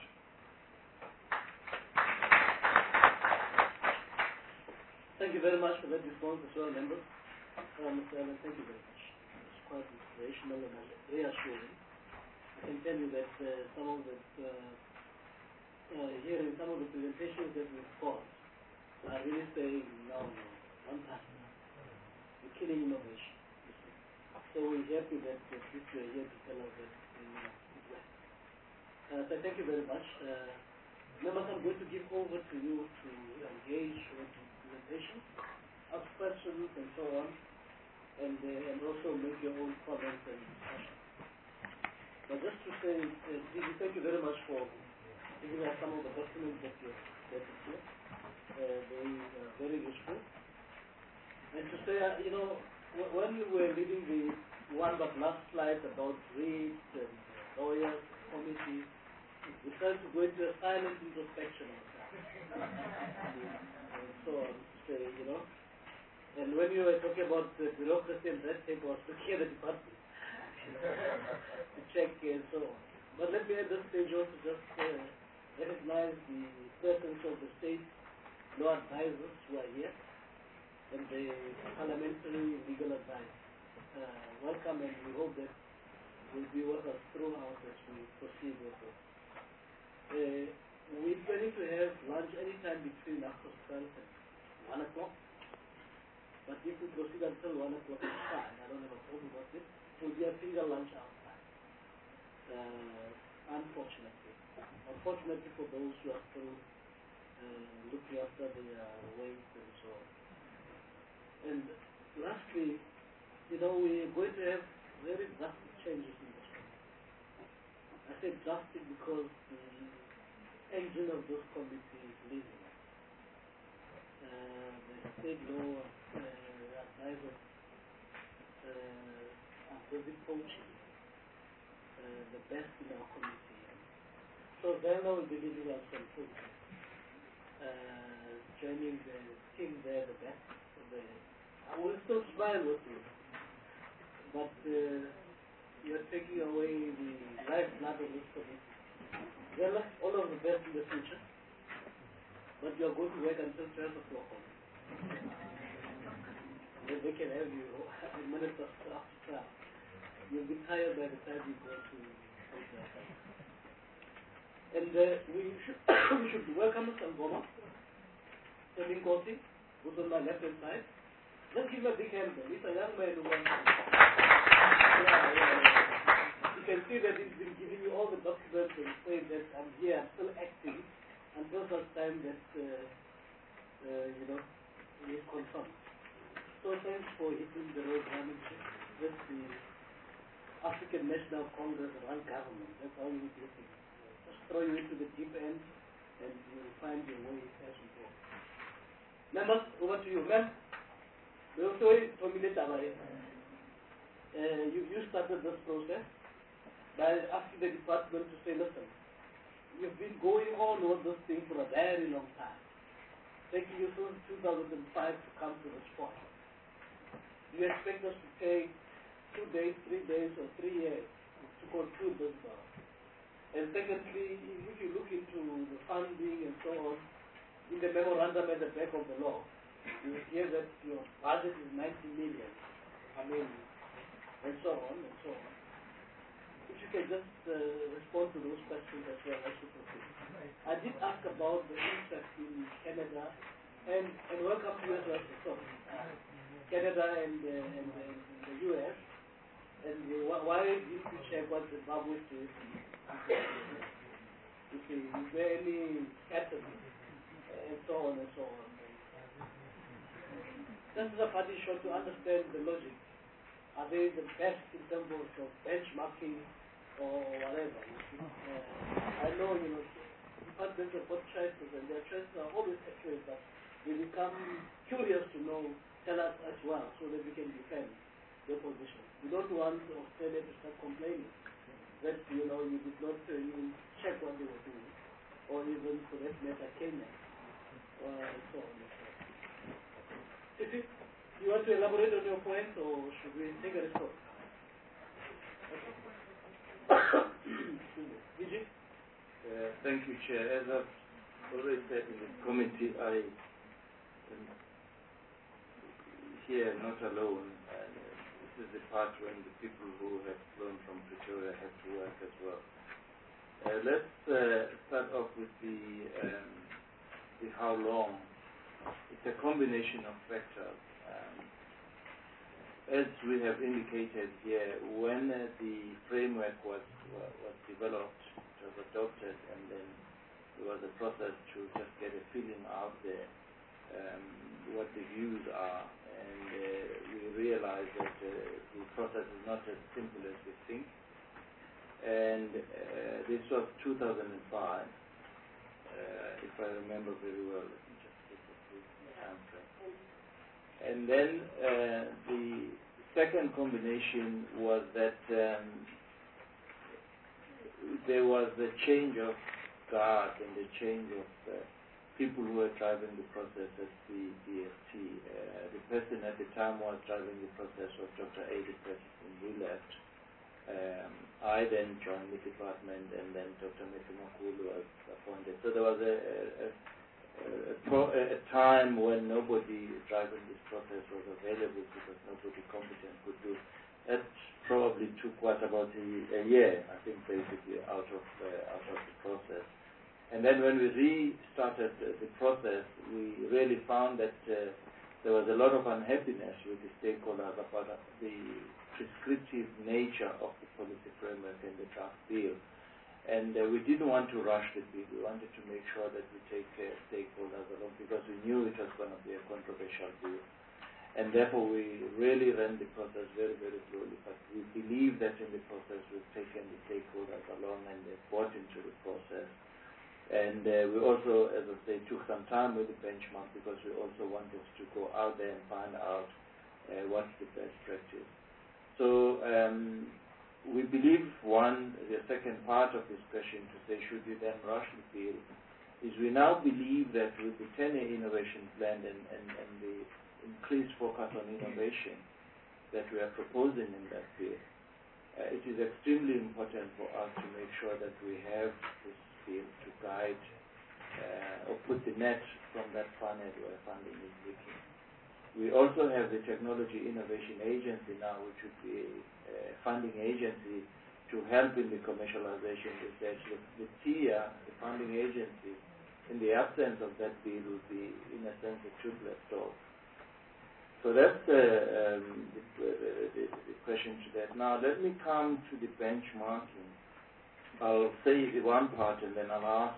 [SPEAKER 2] Thank you very much for that response as well, members. Mr. Allen, thank you very much. It's quite inspirational and reassuring. I can tell you that some of the hearing some of the presentations that we've got are really saying, no, one time. We're killing innovation. So we're happy that you are here to tell us that as well. So thank you very much. Members, I'm going to give over to you to engage with the presentation, ask questions and so on, and also make your own comments and discussion. But just to say, thank you very much for giving us some of the documents that you here. They are very useful. And to say, when you were reading the one but last slide about REITs and lawyers, committees, we started to go into a silent introspection of that. And so on, to say, And when you were talking about bureaucracy and red tape, I was looking at the department to check and so on. But let me at this stage also just recognize the presence of the state law advisors who are here and the parliamentary legal advice. Welcome, and we hope that will be with us throughout as we proceed with this. We're planning to have lunch anytime between 12 and 1 o'clock. But if we proceed until 1 o'clock, it's fine. I don't have a problem with it. It will be a single lunch outside. Unfortunately. Unfortunately for those who are still looking after their weight and so on. And lastly, we're going to have very drastic changes in this country. I say drastic because the engine of this committee is leaving us. The state law advisors are busy poaching the best in our committee. So then I will be leaving us some food. Joining the team there, the best. I will still smile with you, but you're taking away the lifeblood of this committee. Well, all of the best in the future, but you're going to work until 12 o'clock. Then they can have you a minute after 12. You'll be tired by the time you go to and we should welcome Sangoma, Semin Kosi, who's on my left-hand side. Let's give him a big hand. He's a young man who wants to. You can see that he's been giving you all the documents and saying that I'm here, I'm still acting until such time that, he's confirmed. So thanks for hitting the road running. That's the African National Congress run government. That's how you do things. Just throw you into the deep end and you'll find your way as you go. Members, over to you, ma'am. You started this process by asking the department to say, listen, you've been going on with this thing for a very long time, taking you since 2005 to come to this point. You expect us to take 2 days, 3 days, or 3 years to conclude this now. And secondly, if you look into the funding and so on, in the memorandum at the back of the law, you hear that your budget is 90 million. And so on and so on. If you can just respond to those questions as well as you proceed. I did ask about the interest in Canada and welcome to US also. Canada and the US. And why didn't you check what Zimbabwe is? Is there any pattern? And so on and so on. This is a party shot to understand the logic. Are they the best in terms of benchmarking or whatever? I know, departments have got choices and their choices are always accurate, but they become curious to know, tell us as well, so that we can defend their position. We don't want Australia to start complaining that, you did not even check what they were doing, or even for that matter, Kenya. So on and so on. Sisi, you want to elaborate on your point, or should we take a response? Vijay?
[SPEAKER 1] Thank you, Chair. As I've already said in the committee, I am here not alone. This is the part when the people who have flown from Pretoria have to work as well. Let's start off with the how long. It's a combination of factors. As we have indicated here, when the framework was developed, it was adopted, and then there was a process to just get a feeling out there what the views are, and we realized that the process is not as simple as we think. And this was 2005, if I remember very well. And then the second combination was that there was a change of guard and a change of people who were driving the process at the DST. The person at the time was driving the process was Dr. Adi Peterson, who left. I then joined the department, and then Dr. Matthew Makulu was appointed. So there was a time when nobody driving this process was available because nobody competent could do. That probably took about a year, I think, basically out of the process. And then when we restarted the process, we really found that there was a lot of unhappiness with the stakeholders about the prescriptive nature of the policy framework and the draft bill. And we didn't want to rush the bill. We wanted to make sure that we take stakeholders along because we knew it was going to be a controversial bill. And therefore, we really ran the process very, very slowly. But we believe that in the process, we've taken the stakeholders along and they bought into the process. And we also, as I say, took some time with the benchmark because we also wanted to go out there and find out what's the best practice. So we believe, the second part of this question to say, should we then rush the bill, is we now believe that with the 10-year innovation plan and the increased focus on innovation that we are proposing in that bill, it is extremely important for us to make sure that we have this bill to guide or put the net from that funnel where funding is leaking. We also have the Technology Innovation Agency now, which would be a funding agency to help in the commercialization research. The TIA, the funding agency, in the absence of that bill, would be, in a sense, a toothless dog. So that's the question to that. Now, let me come to the benchmarking. I'll say the one part, and then I'll ask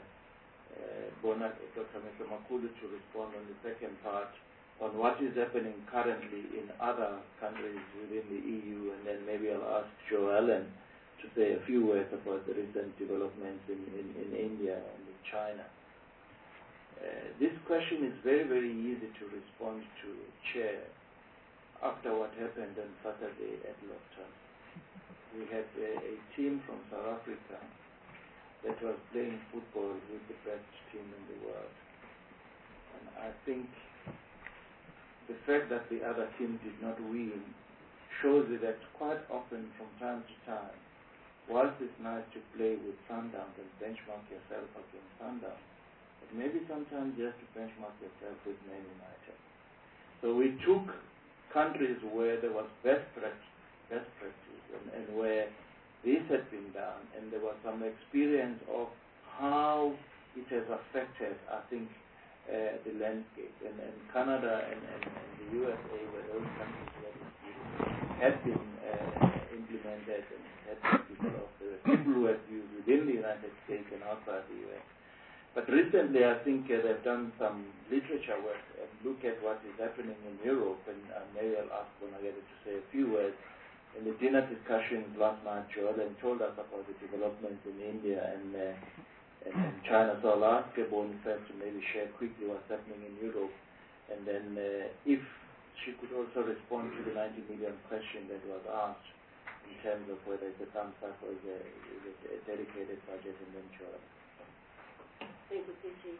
[SPEAKER 1] Dr. Mr. Makulu to respond on the second part on what is happening currently in other countries within the EU, and then maybe I'll ask Joe Allen to say a few words about the recent developments in India and in China. This question is very, very easy to respond to, Chair, after what happened on Saturday at Lockton. We had a team from South Africa that was playing football with the best team in the world. And I think the fact that the other team did not win shows you that quite often from time to time, whilst it's nice to play with Sundowns and benchmark yourself against Sundowns, but maybe sometimes you have to benchmark yourself with Man United. So we took countries where there was best practice and where this had been done, and there was some experience of how it has affected, I think, the landscape. And Canada and the USA were those countries where this had been implemented and had been developed. There were people who had used within the United States and outside the US. But recently, I think they've done some literature work and look at what is happening in Europe, and maybe I'll ask Bonagede to say a few words. In the dinner discussions last night, Joel told us about the developments in India and China. So I'll ask Boniface to maybe share quickly what's happening in Europe, and then if she could also respond to the 90 million question that was asked in terms of whether it's a thumbs up or is a dedicated budget, and then Joel.
[SPEAKER 3] Thank you, P.J.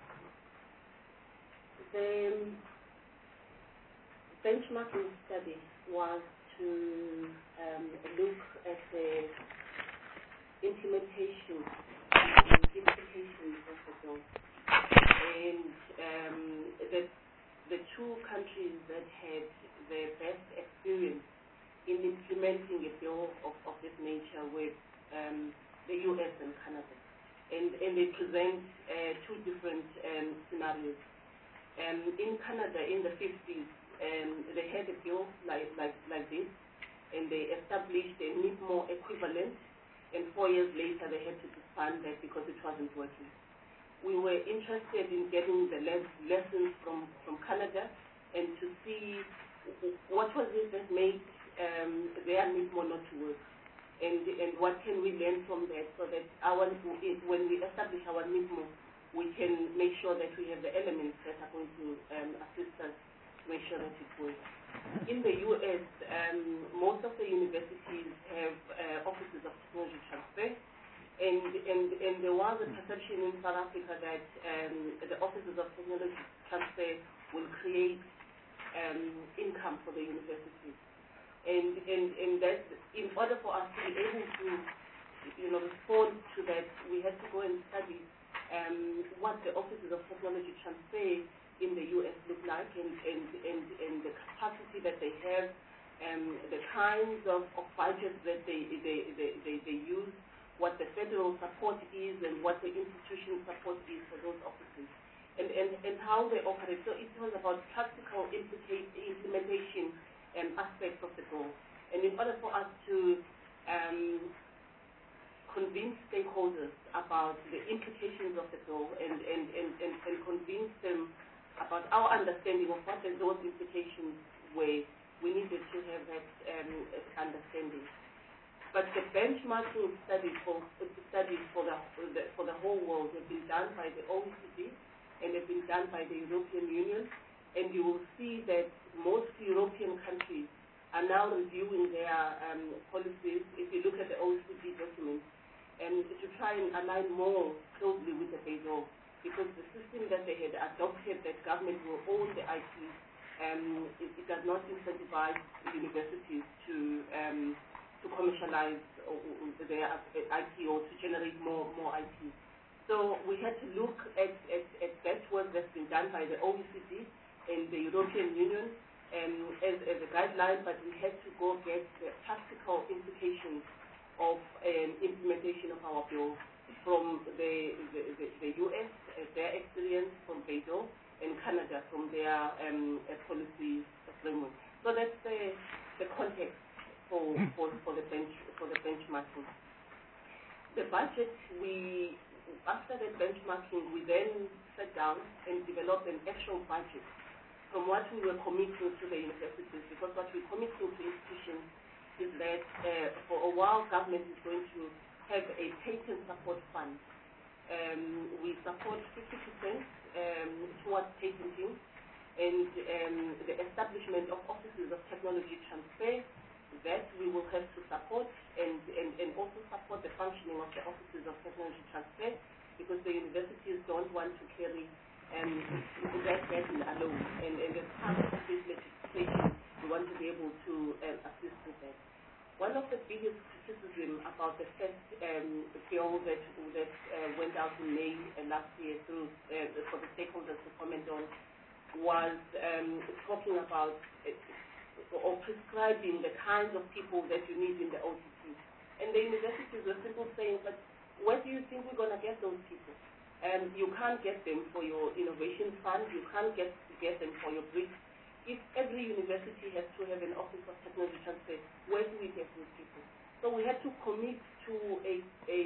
[SPEAKER 3] The benchmarking study was to look at the implementation and implications of the bill. And the two countries that had the best experience in implementing a bill of this nature were the US and Canada. And they present two different scenarios. In Canada, in the 50s, they had a bill like this, and they established a NIPMO equivalent, and 4 years later they had to disband that because it wasn't working. We were interested in getting the lessons from Canada and to see what was it that made their NIPMO not to work, and what can we learn from that, so that when we establish our NIPMO, we can make sure that we have the elements that are going to assist us to make sure that it works. In the U.S., most of the universities have offices of technology transfer, and there was a perception in South Africa that the offices of technology transfer will create income for the universities. And that in order for us to be able to, respond to that, we had to go and study what the offices of technology transfer in the U.S. look like, and the capacity that they have, the kinds of budgets that they use, what the federal support is, and what the institutional support is for those offices, and how they operate. So it was about practical implementation aspects of the goal. And in order for us to
[SPEAKER 6] convince stakeholders about the implications of the bill and convince them about our understanding of what those implications were. We needed to have that understanding. But the benchmarking studies for the whole world have been done by the OECD and have been done by the European Union, and you will see that most European countries are now reviewing their policies. If you look at the OECD documents, and to try and align more closely with the Basel, because the system that they had adopted, that government will own the IP, it does not incentivize universities to commercialize their IP or to generate more IP. So we had to look at that work that's been done by the OECD and the European Union as a guideline, but we had to go get the practical implications of implementation of our bill from the US, their experience from Basel, and Canada from their policy framework. So that's the context for the benchmarking. The budget, after the benchmarking, we then sat down and developed an actual budget from what we were committing to the universities, because what we commit to institutions is that for a while government is going to have a patent support fund. We support 50% towards patenting and the establishment of offices of technology transfer, that we will have to support and also support the functioning of the offices of technology transfer, because the universities don't want to carry that burden alone. And as part of this legislation, we want to be able to assist with that. One of the biggest criticism about the first bill that went out in May last year for the stakeholders to comment on was talking about or prescribing the kinds of people that you need in the OTT. And the universities were simply saying, but where do you think we're going to get those people? You can't get them for your innovation fund. You can't get them for your BRICS. If every university has to have an office of technology transfer, where do we get those people? So we had to commit to a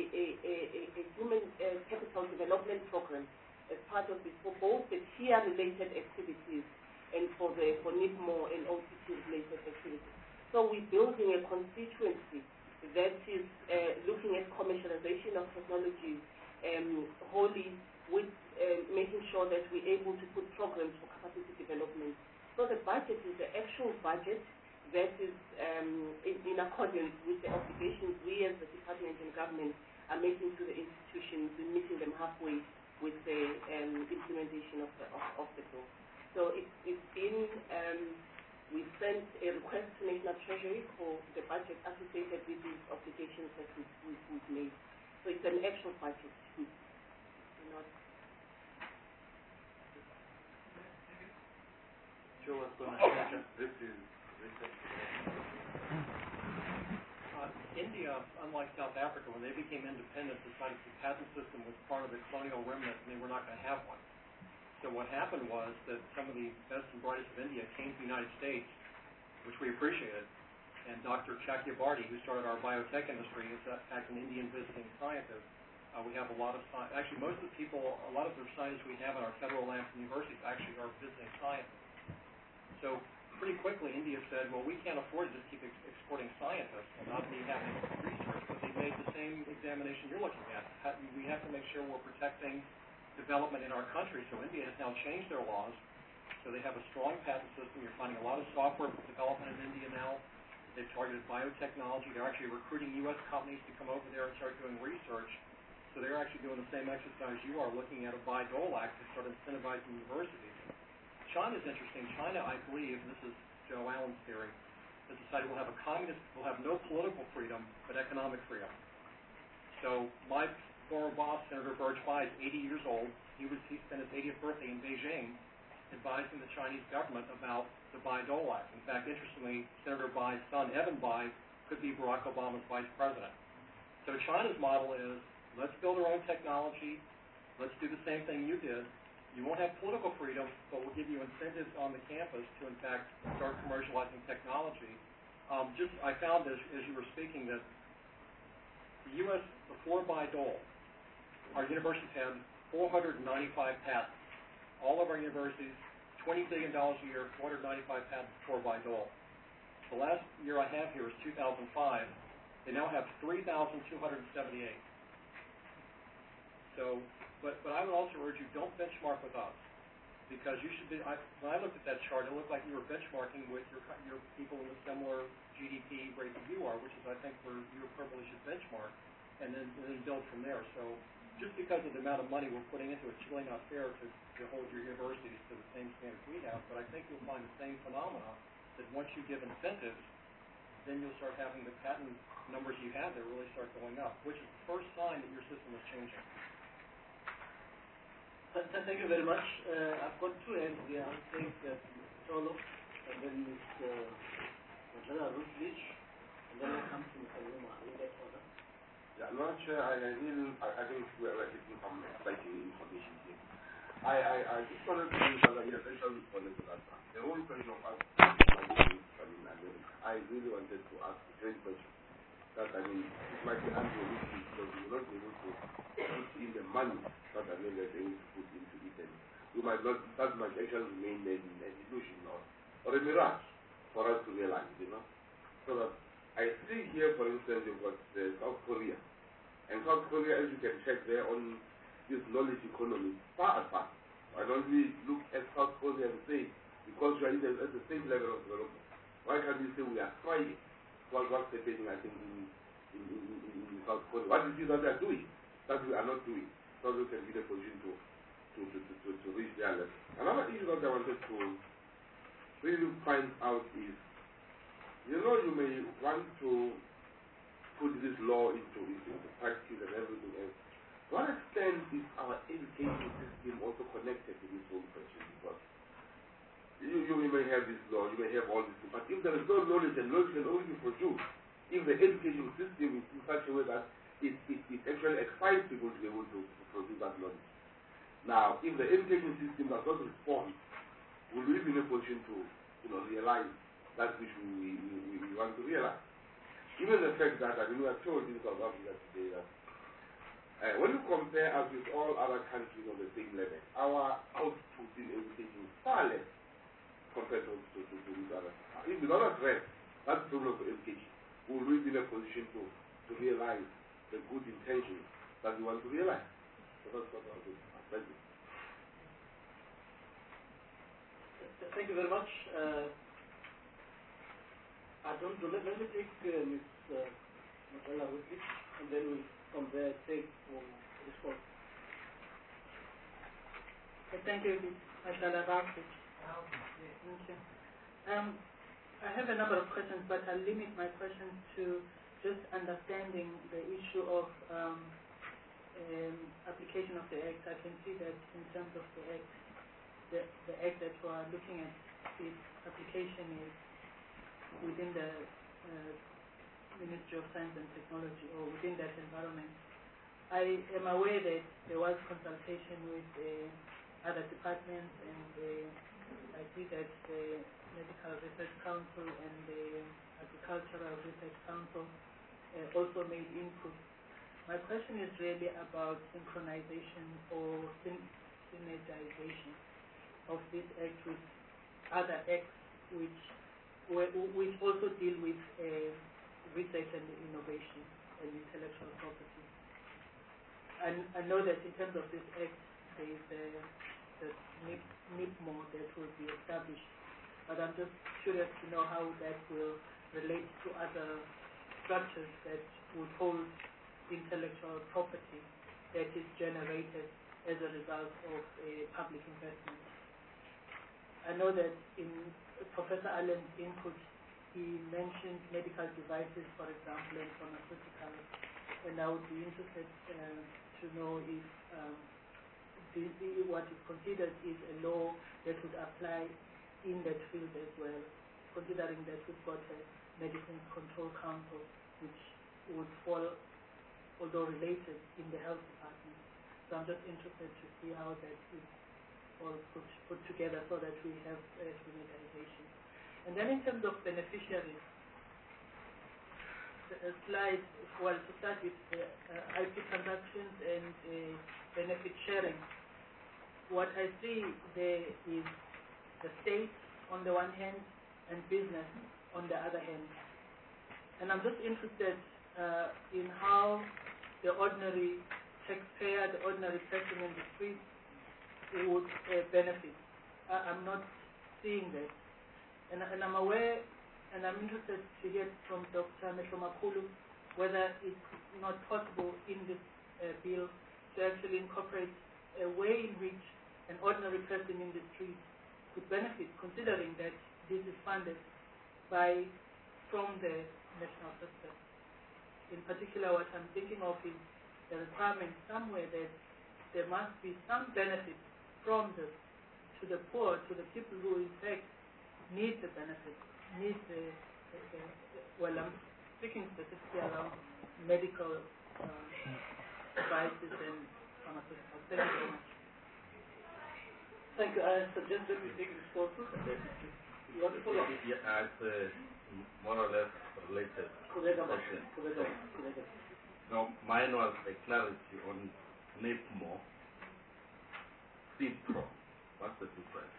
[SPEAKER 6] human capital development program as part of this for both the TIA-related activities and for NIPMO and OTT-related activities. So we're building a constituency that is looking at commercialization of technologies wholly with making sure that we're able to put programs for capacity development. So the budget is the actual budget that is in accordance with the obligations we as the department and government are making to the institutions and meeting them halfway with the implementation of the bill. So it's been, we sent a request to National Treasury for the budget associated with these obligations that we've made. So it's an actual budget.
[SPEAKER 1] Joe was going to mention this is
[SPEAKER 4] India, unlike South Africa, when they became independent, decided the patent system was part of the colonial remnant and they were not going to have one. So what happened was that some of the best and brightest of India came to the United States, which we appreciated, and Dr. Chakrabarty, who started our biotech industry, is in fact an Indian visiting scientist. We have a lot of actually most of the people, a lot of the scientists we have in our federal labs and universities actually are visiting scientists. So pretty quickly India said, well, we can't afford to just keep exporting scientists and not be having research, but they made the same examination you're looking at. We have to make sure we're protecting development in our country. So India has now changed their laws. So they have a strong patent system. You're finding a lot of software development in India now. They've targeted biotechnology. They're actually recruiting U.S. companies to come over there and start doing research. So they're actually doing the same exercise you are, looking at a Bayh-Dole Act to start incentivizing universities. China's interesting. China, I believe, and this is Joe Allen's theory, has decided we'll have no political freedom, but economic freedom. So my former boss, Senator Burge Bai, is 80 years old. He spent his 80th birthday in Beijing advising the Chinese government about the Bayh-Dole Act. In fact, interestingly, Senator Bai's son, Evan Bai, could be Barack Obama's vice president. So China's model is, let's build our own technology. Let's do the same thing you did. You won't have political freedom, but we'll give you incentives on the campus to, in fact, start commercializing technology. I found, as you were speaking, that The U.S., before Bayh-Dole, our universities had 495 patents. All of our universities, $20 billion a year, 495 patents before Bayh-Dole. The last year I have here is 2005. They now have 3,278. So, but I would also urge you, don't benchmark with us, because you should be. When I looked at that chart, it looked like you were benchmarking with your people in a similar GDP rate that you are, which is, I think, where you probably should benchmark, and then build from there. So, just because of the amount of money we're putting into it, it's really not fair to hold your universities to the same standards we have. But I think you'll find the same phenomena, that once you give incentives, then you'll start having the patent numbers you have there really start going up, which is the first sign that your system is changing.
[SPEAKER 2] Thank you very much. I've got two hands here. I'll take Tolo, and then Mr. Mandela Rutledge, and then I'll come to Mr. Luma. In that order.
[SPEAKER 5] Yeah, no, Chair, I think we're getting some exciting information here. I just wanted to use that I eventually responded to that. The whole question of us, I really wanted to ask a great question. That, I mean, it might be unrealistic because we will not be able to put in the money that I mean that they will put into it. And we might not, that might actually remain an illusion or a mirage for us to realize, you know. So that I see here, for instance, you've got South Korea. And South Korea, as you can check there on this knowledge economy, far advanced. I don't really look at South Korea and say, because we are at the same level of development, why can't we say we are trying? What's happening, I think, in South Korea? What is it that they are doing that we are not doing? So we can be in a position to reach their level. Another issue that I wanted to really find out is, you know, you may want to put this law into practice and everything else. To what extent is our education system also connected to this whole question? Because you may have this law, you may have all this, but if there is no knowledge, and knowledge can only be produced if the education system is in such a way that it actually excites people to be able to produce that knowledge. Now, if the education system does not respond, will we be in a position to, you know, realize that which we want to realize? Given the fact that, I mean, we are told in South Africa today that when you compare us with all other countries on the same level, our output in education is far less compared to these others. If we don't address that problem of education, we will be in a position to realize the good intentions that we want to realize. So that's what I'll do. Thank you.
[SPEAKER 2] Thank you very much. Let me take Ms. Mandela Rutledge, and then we'll from there take response.
[SPEAKER 7] Thank you, Ms. Mandela Rutledge. Thank you. I have a number of questions, but I'll limit my questions to just understanding the issue of application of the Act. I can see that in terms of the Act, the Act that we are looking at, its application is within the Ministry of Science and Technology, or within that environment. I am aware that there was consultation with other departments, and I see that the Medical Research Council and the Agricultural Research Council also made input. My question is really about synchronization or synergization of this Act with other acts which also deal with research and innovation and intellectual property. And I know that in terms of this Act, there is the NIPMO that will be established, but I'm just curious to know how that will relate to other structures that would hold intellectual property that is generated as a result of a public investment. I know that in Professor Allen's input, he mentioned medical devices, for example, and pharmaceuticals, and I would be interested to know if what is considered is a law that would apply in that field as well, considering that we've got a Medicines Control Council, which would fall, although related, in the health department. So I'm just interested to see how that is all put together so that we have synergization. And then in terms of beneficiaries, slide, well, to start with IP transactions and benefit sharing, what I see there is the state on the one hand and business on the other hand. And I'm just interested in how the ordinary taxpayer, the ordinary person in the street would benefit. I'm not seeing that. And I'm aware, and I'm interested to hear from Dr. Mehlomakulu whether it's not possible in this bill to actually incorporate a way in which an ordinary person in the street could benefit, considering that this is funded from the national system. In particular, what I'm thinking of is the requirement somewhere that there must be some benefit from this to the poor, to the people who in fact need the benefit, need well, I'm speaking specifically around medical devices and pharmaceuticals. Thank you very much.
[SPEAKER 2] Thank you. I suggest that we take responses. You want to follow up?
[SPEAKER 8] Yeah, it's more or less related question. Now, mine was a clarity on NIPMO, CIPRO. What's the difference?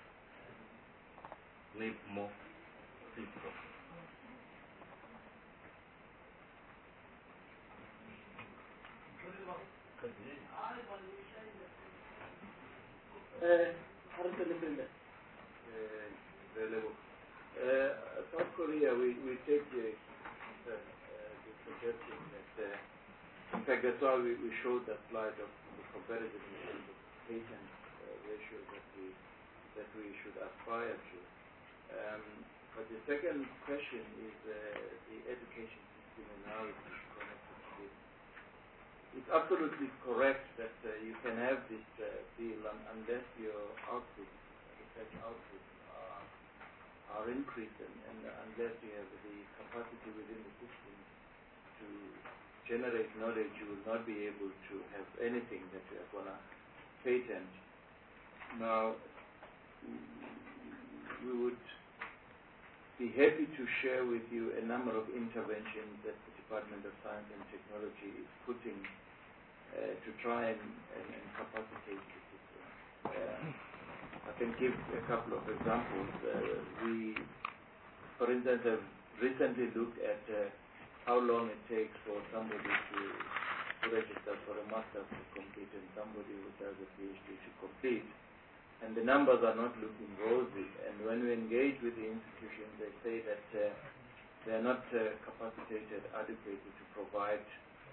[SPEAKER 8] NIPMO, CIPRO.
[SPEAKER 1] South Korea, we take the suggestion that, in fact, that's why we showed that slide of the competitiveness and the patent ratio that we should aspire to. But the second question is the education system and how it is connected to this. It's absolutely correct that you can have this bill unless your output, research output, are increased and unless you have the capacity within the system to generate knowledge, you will not be able to have anything that you are going to patent. Now, we would be happy to share with you a number of interventions that the Department of Science and Technology is putting to try and capacitate the system. I can give a couple of examples. We, for instance, have recently looked at how long it takes for somebody to register for a master's to complete and somebody who does a PhD to complete. And the numbers are not looking rosy. And when we engage with the institutions, they say that they are not capacitated adequately to provide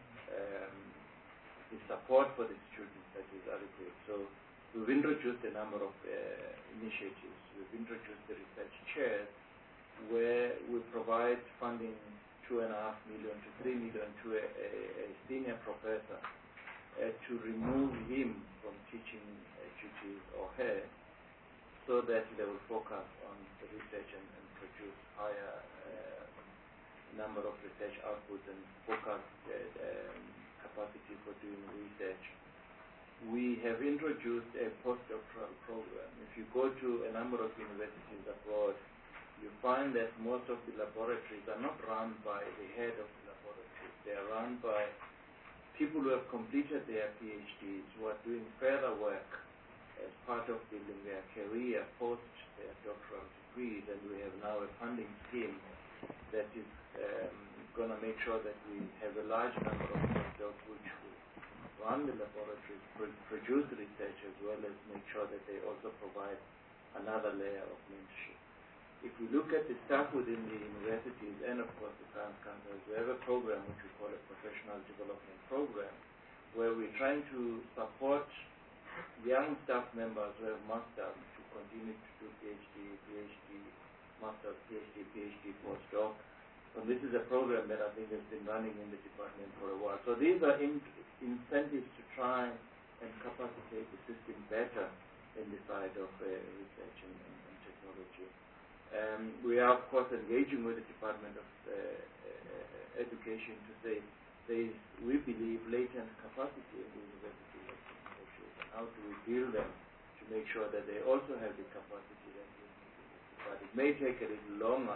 [SPEAKER 1] the support for the students that is adequate. So we've introduced a number of initiatives. We've introduced the research chairs where we provide funding 2.5 million to 3 million to a senior professor to remove him from teaching duties or her so that they will focus on the research and produce higher number of research outputs and focus capacity for doing research. We have introduced a postdoctoral program. If you go to a number of universities abroad, you find that most of the laboratories are not run by the head of the laboratory. They are run by people who have completed their PhDs, who are doing further work as part of building their career post their doctoral degrees, and we have now a funding scheme that is going to make sure that we have a large number of postdocs which will run the laboratories, produce research, as well as make sure that they also provide another layer of mentorship. If we look at the staff within the universities and, of course, the science councils, we have a program which we call a professional development program, where we're trying to support young staff members who have masters to continue to do PhD, master's, PhD, postdoc. And this is a program that I think has been running in the department for a while. So these are incentives to try and capacitate the system better in the side of research and technology. We are, of course, engaging with the Department of Education to say we believe latent capacity in the universities of technology. How do we build them to make sure that they also have the capacity that we need? But it may take a little longer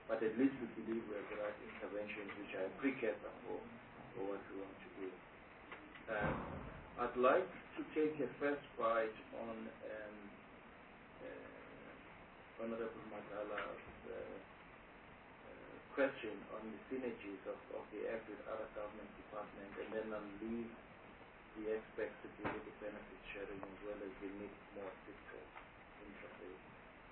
[SPEAKER 1] but at least we believe we have the right interventions which are a precursor for what we want to do. I'd like to take a first bite on Honorable Magala's question on the synergies of the Act with other government departments, and then I'll leave the aspects to do with the benefit sharing as well as the need more fiscal interface.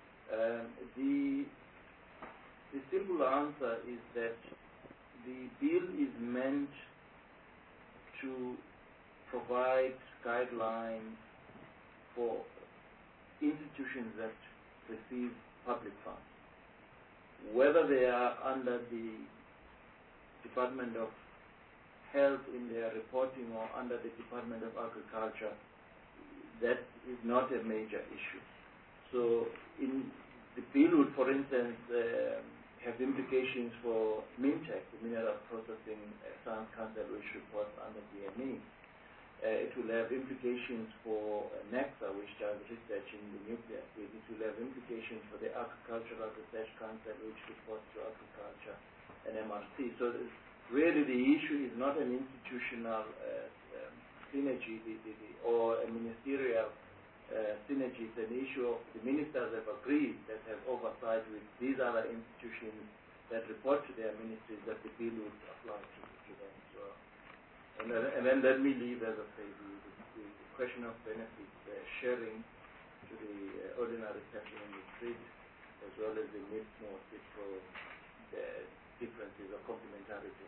[SPEAKER 1] The simple answer is that the bill is meant to provide guidelines for institutions that receive public funds, whether they are under the Department of Health in their reporting or under the Department of Agriculture. That is not a major issue. So in the bill would, for instance, have implications for MINTEC, the Mineral Processing Science Council, which reports under DME. It will have implications for NECSA, which does research in the nuclear field. It will have implications for the Agricultural Research Council, which reports to agriculture and MRC. So really the issue is not an institutional synergy or a ministerial synergy. It's an issue of the ministers have agreed that have oversight with these other institutions that report to their ministries that the bill would apply to them. So, and then let me leave, as I say, the question of benefit sharing to the ordinary person in the street, as well as the need more fiscal differences or complementarity.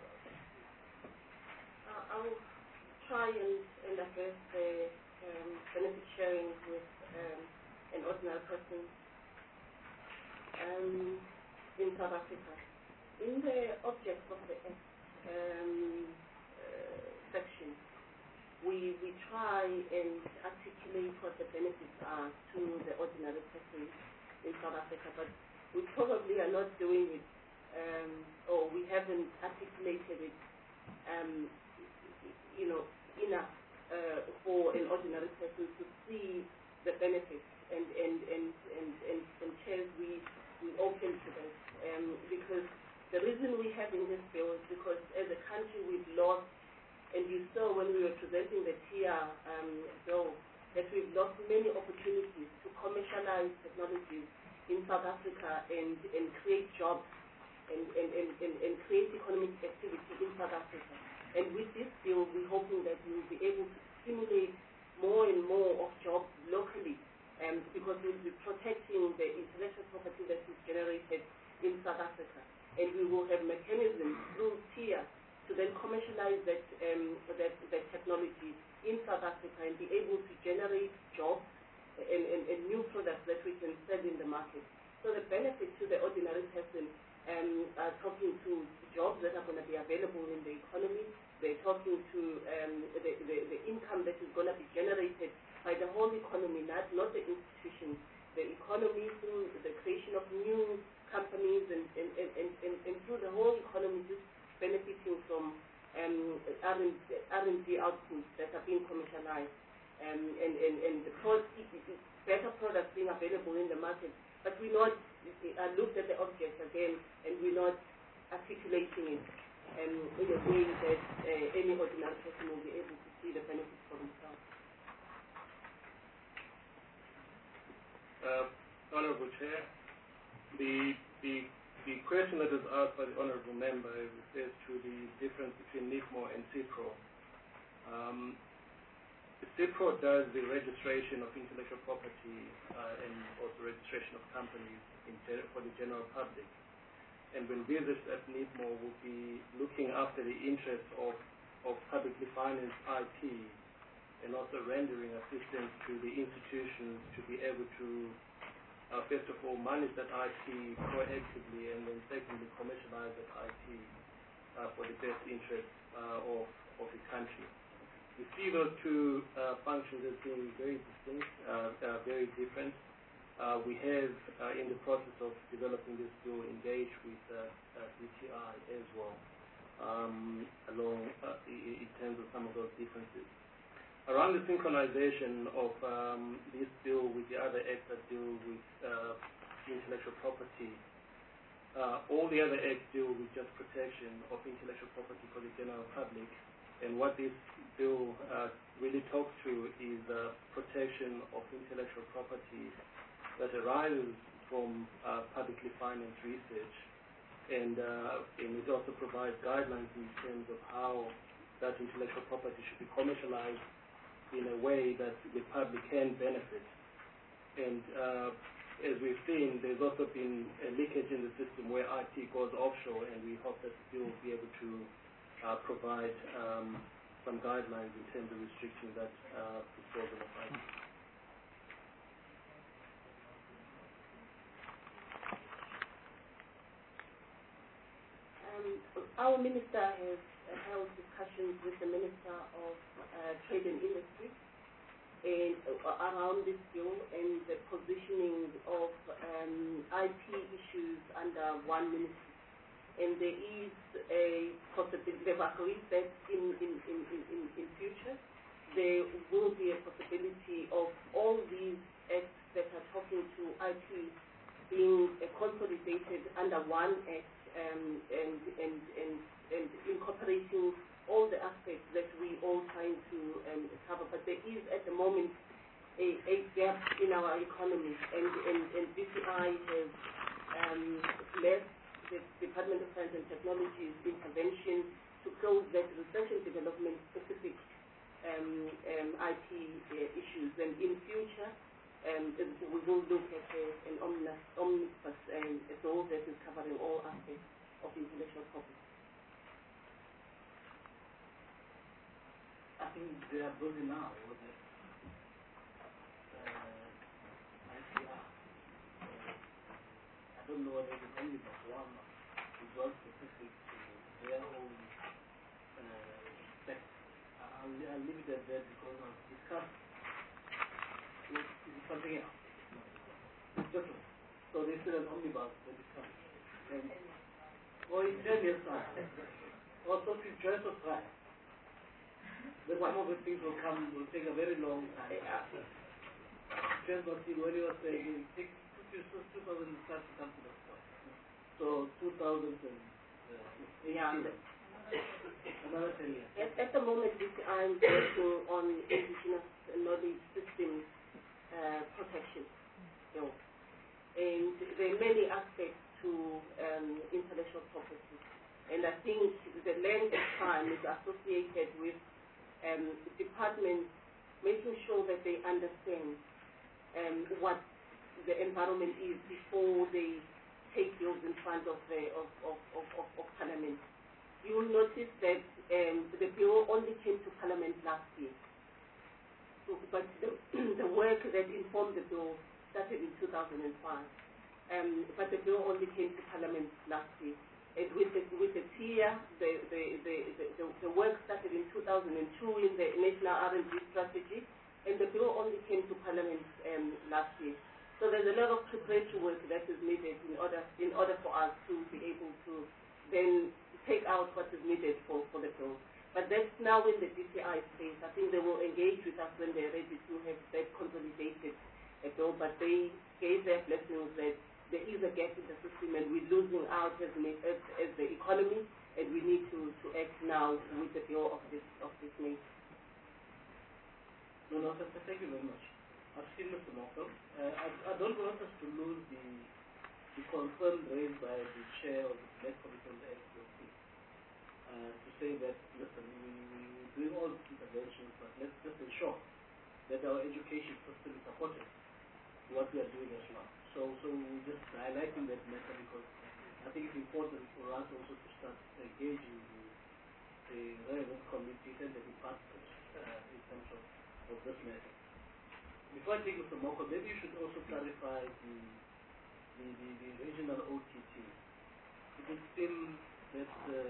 [SPEAKER 6] I'll try and address the benefit sharing with an ordinary person in South Africa. In the objects of the Act section, we try and articulate what the benefits are to the ordinary person in South Africa, but we probably are not doing it, or we haven't articulated it enough for an ordinary person to see the benefits, and chairs we open to that, because the reason we're having this bill is because as a country we've lost, and you saw when we were presenting the TIA bill, that we've lost many opportunities to commercialize technologies in South Africa and create jobs and create economic activity in South Africa. And with this bill, we're hoping that we will be able to stimulate more and more of jobs locally, because we'll be protecting the intellectual property that is generated in South Africa. And we will have mechanisms through TIA to then commercialize that technology in South Africa and be able to generate jobs and new products that we can sell in the market. So the benefit to the ordinary person are talking to jobs that are going to be available in the economy. They're talking to the income that is going to be generated by the whole economy, not the institutions. The economy through the creation of new companies and through the whole economy just benefiting from R&D outputs that are being commercialized and better products being available in the market. But we're not looked at the object again, and we're not articulating it in a way that any ordinary person will be able to see the benefits for themselves.
[SPEAKER 9] Honourable Chair, the question that was asked by the Honourable Member refers to the difference between NICMO and CIPRO. CIPRO does the registration of intellectual property and also registration of companies for the general public. And when business at NICMO will be looking after the interests of publicly financed IP and also rendering assistance to the institutions to be able to first of all, manage that IP proactively, and then secondly, commercialize that IP for the best interest of the country. We see those two functions as being very distinct, very different. We have, in the process of developing this bill, engaged with DTI as well, along in terms of some of those differences. Around the synchronization of this bill with the other acts that deal with intellectual property, All the other acts deal with just protection of intellectual property for the general public, and what this bill really talks to is protection of intellectual property that arises from publicly financed research, and it also provides guidelines in terms of how that intellectual property should be commercialized in a way that the public can benefit. And as we've seen, there's also been a leakage in the system where IP goes offshore, and we hope that we will be able to provide some guidelines in terms of restricting that disposal of IP.
[SPEAKER 6] Our minister has held discussions with the Minister of Trade and Industry around this bill and the positioning of IP issues under one ministry. And there is a possibility, they've agreed that in future there will be a possibility of all these acts that are talking to IP being consolidated under one act and incorporating all the aspects that we all trying to cover. But there is at the moment a gap in our economy, and DCI has left the Department of Science and Technology's intervention to close that research and development specific IP issues. And in future, we will look at an omnibus bill that is covering all aspects of intellectual property.
[SPEAKER 2] I think they are building now with the ICR. I don't know whether it is only but one is all specific to their own spec. I'll leave it at that because I've discussed something else. It's different. So they said an omnibus, they discussed. Or in 10 years' time. Also, to just try. The some of the things will take a very long time. Just what you were saying, it took you 2000 to start to come to the point. So 2000 and another 10 years.
[SPEAKER 6] At the moment, I'm working on indigenous knowledge systems protection. And there are many aspects to intellectual property. And I think the length of time is associated with departments making sure that they understand what the environment is before they take bills in front of Parliament. You will notice that the bill only came to Parliament last year. So, but the work that informed the bill started in 2005. But the bill only came to Parliament last year. And with the TIA, the work started in 2002 in the National R&D Strategy, and the bill only came to Parliament last year. So there's a lot of preparatory work that is needed in order for us to be able to then take out what is needed for the bill. But that's now in the DCI space. I think they will engage with us when they're ready to have that consolidated bill, but they gave their blessings that there is a gap in the system and we're losing out as the economy, and we need to act now with the bill of this nature.
[SPEAKER 2] No, thank you very much. I've seen Mr. Malcolm. I don't want us to lose the concern raised by the chair of the Select Committee on the XLC to say that, listen, we doing all these interventions, but let's just ensure that our education system is supportive to what we are doing as well. So we're just highlighting that matter because I think it's important for us also to start engaging the relevant committees and the departments in terms of this matter. Before I take Mr. Moko, maybe you should also clarify the regional OTT. It is still that the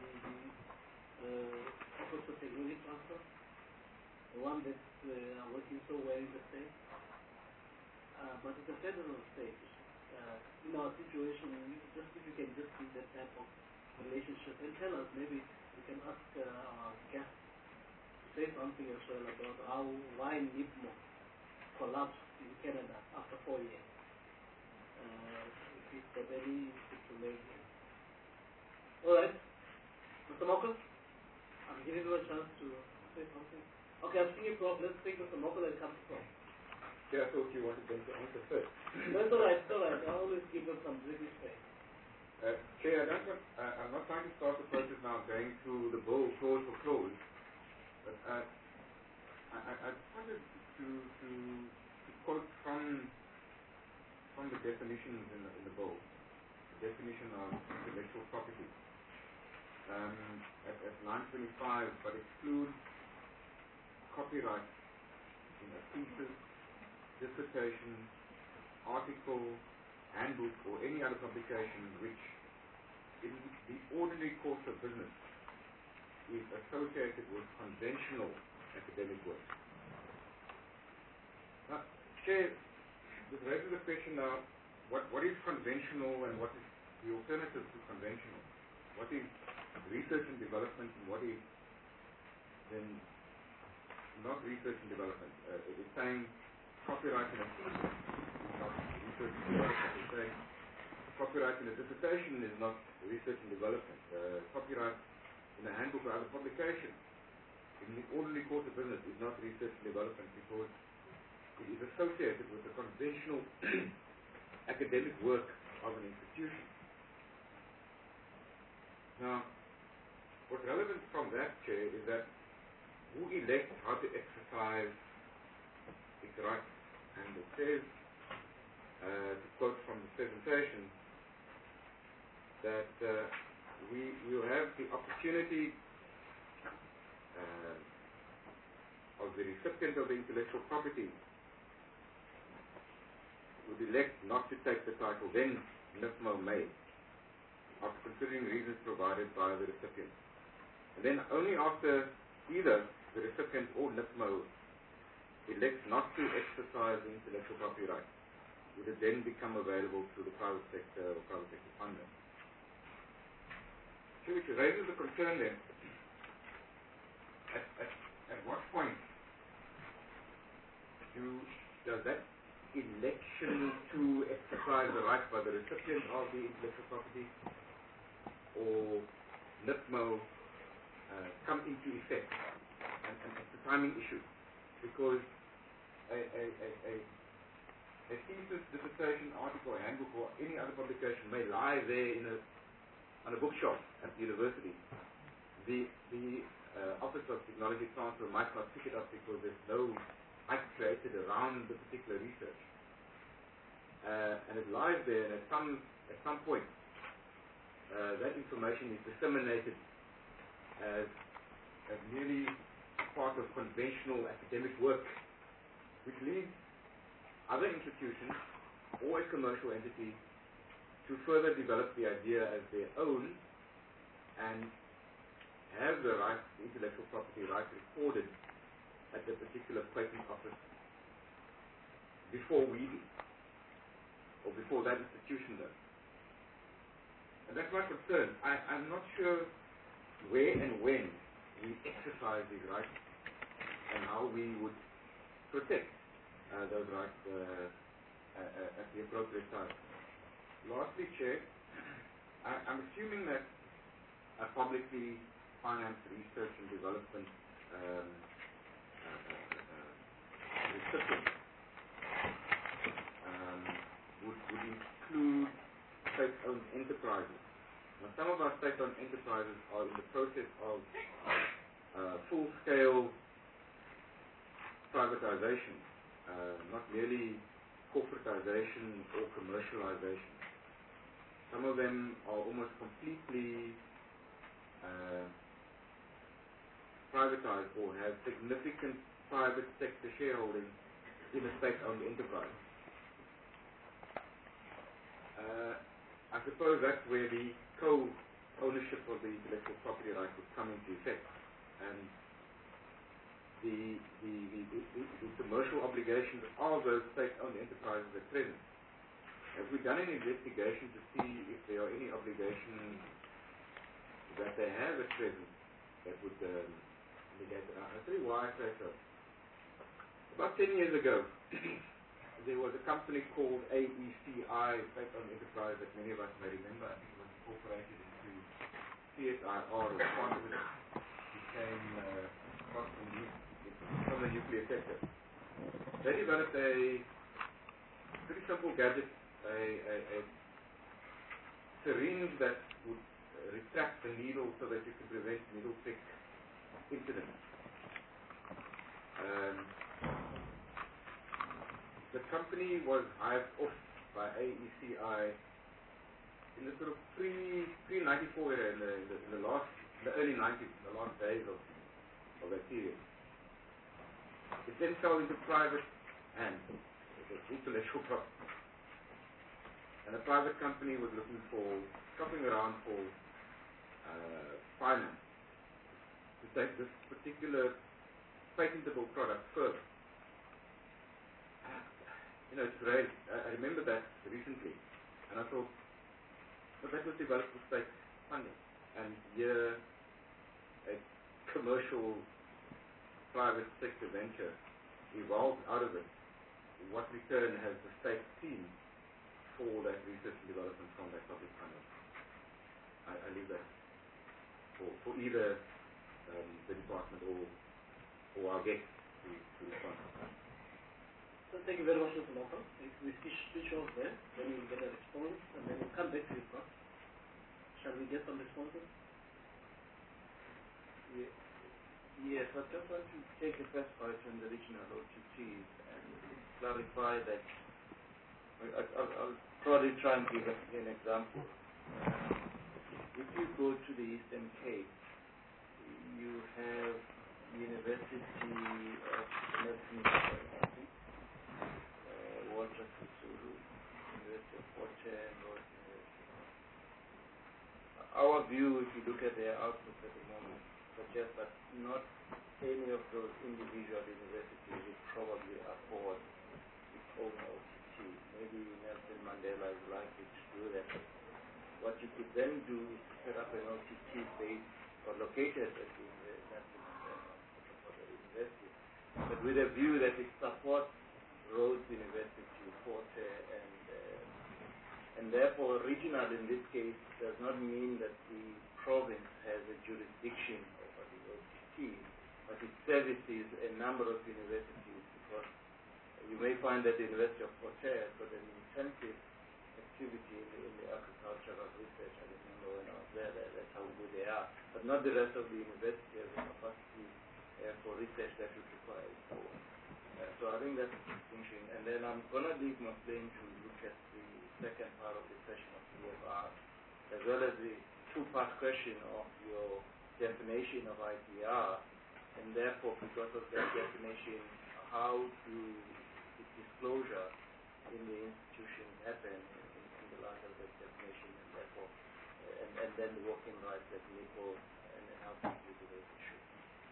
[SPEAKER 2] Office of Technology Transfer, the one that are working so well in the state. But at the federal stage, in our situation, just if you can just see that type of relationship and tell us, maybe we can ask our guests to say something as well about why NIPMO collapsed in Canada after 4 years.
[SPEAKER 9] if there are any stipulations. All right. Mr. Mokul, I'm giving you a chance to say something. Okay, I'm seeing you, Prof. Let's take Mr. Mokul and come to Prof.
[SPEAKER 5] Yeah, I thought you wanted them to answer first.
[SPEAKER 9] That's all right, it's all right. I always give them some breathing space.
[SPEAKER 5] Chair, I'm not trying to start the process now going through the bill clause for clause, but I wanted to quote from the definitions in the bill, the definition of intellectual property. At 925, but exclude copyright in a thesis, dissertation, article, handbook, or any other publication which in the ordinary course of business is associated with conventional academic work. Now, Chair, this raises the question now, what is conventional and what is the alternative to conventional? What is research and development and what is then not research and development? It's saying copyright in a thesis is not research and development. It's saying copyright in a dissertation is not research and development. Copyright in a handbook or other publication in the ordinary course of business is not research and development because it is associated with the conventional academic work of an institution. Now, what's relevant from that, Chair, is that who elects how to exercise its rights? And it says, to quote from the presentation, that we will have the opportunity of the recipient of the intellectual property would elect not to take the title, then NIFMO may, after considering reasons provided by the recipient. And then only after either the recipient or NIFMO elects not to exercise the intellectual property right, would it then become available to the private sector or private sector funder. So which raises the concern then, at what point does that election to exercise the right by the recipient of the intellectual property or NIFMO come into effect? And it's a timing issue because a thesis, dissertation, article, handbook, or any other publication may lie there on a bookshelf at the university. The Office of Technology Transfer might not pick it up because there's no hype created around the particular research. And it lies there, and at some point, that information is disseminated as merely part of conventional academic work, which leads other institutions or a commercial entity to further develop the idea as their own and have the right, the intellectual property right recorded at the particular patent office before we do, or before that institution does. And that's my concern. I'm not sure where and when we exercise these rights and how we would protect those rights at the appropriate time. Lastly, Chair, I'm assuming that a publicly financed research and development recipient would include state-owned enterprises. Now, some of our state-owned enterprises are in the process of full-scale privatization, not merely corporatization or commercialization. Some of them are almost completely privatized or have significant private sector shareholding in a state-owned enterprise. I suppose that's where the co-ownership of the intellectual property right would come into effect, and the commercial obligations of those state-owned enterprises at present. Have we done an investigation to see if there are any obligations that they have at present that would negate it? I'll tell you why I say so. About 10 years ago, there was a company called AECI, State Owned Enterprise, that many of us may remember. I think it was incorporated into CSIR, or part of it became from the nuclear sector. They developed a pretty simple gadget, a syringe that would retract the needle so that you could prevent needle prick incidents. The company was hived off by AECI in the sort of pre-94 era, in the early 90s, in the last days of that period. It then fell into private hands. It was intellectual property. And a private company was shopping around for finance to take this particular patentable product further. It's great. I remember that recently, and I thought, but that was developed with state funding, and here a commercial private sector venture evolved out of it. What return has the state seen for that research and development from that public funding? I leave that for either the department or our guests to respond.
[SPEAKER 2] So thank you very much, Mr. Malcolm. If we switch off there, then we'll get a response, and then we'll come back to you, Prof. Shall we get some responses?
[SPEAKER 1] Yes, I just want to take a first part on the regional OTTs and clarify that. I'll probably try and give an example. If you go to the Eastern Cape, you have University of Nelson, Walter Sisulu, University of Port Elizabeth. Our view, if you look at their output at the moment, suggests that not any of those individual universities would probably afford its own OTT. Maybe Nelson Mandela is likely to do that. What you could then do is to set up an OTT based or located at the Nelson Mandela University, but with a view that it supports Rhodes University, Fort and therefore regional in this case does not mean that the province has a jurisdiction over the OTT, but it services a number of universities, because you may find that the University of Port has got an intensive activity in the agricultural research. I remember when I was there, that's how good they are, but not the rest of the university has the capacity for research that would require it for. So I think that's a distinction. And then I'm going to leave my plane to look at the second part of the question of CFR, as well as the two-part question of your definition of IPR, and therefore, because of that definition, how do the disclosure in the institutions happen in the light of that definition, and therefore, and then the working rights that NIPO and how to deal with those issues.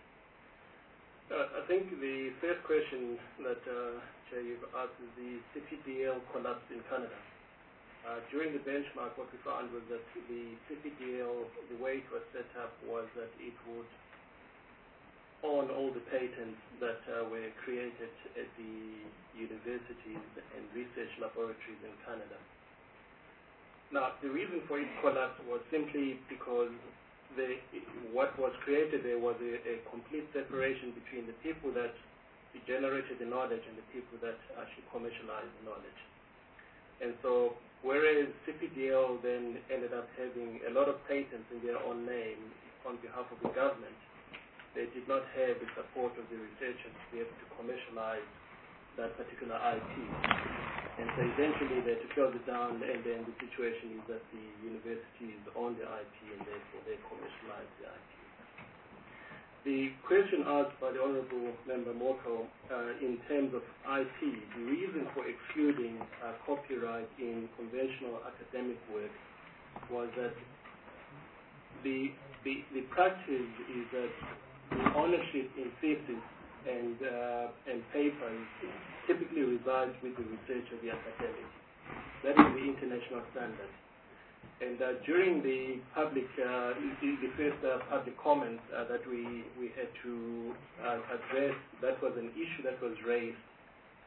[SPEAKER 9] I think the first question that Chair, you've asked is the CPDL collapse in Canada. During the benchmark, what we found was that the CPDL, the way it was set up was that it would own all the patents that were created at the universities and research laboratories in Canada. Now, the reason for its collapse was simply because what was created there was a complete separation between the people that generated the knowledge and the people that actually commercialized the knowledge. And so, whereas CPDL then ended up having a lot of patents in their own name on behalf of the government, they did not have the support of the researchers to be able to commercialize that particular IP. And so eventually they had to close it down, and then the situation is that the universities own the IP and therefore they commercialize the IP. The question asked by the Honorable Member Moko in terms of IP, the reason for excluding copyright in conventional academic work was that the practice is that the ownership in thesis and papers typically resides with the research of the academic. That is the international standard. And during the public, the first public comments that we had to address, that was an issue that was raised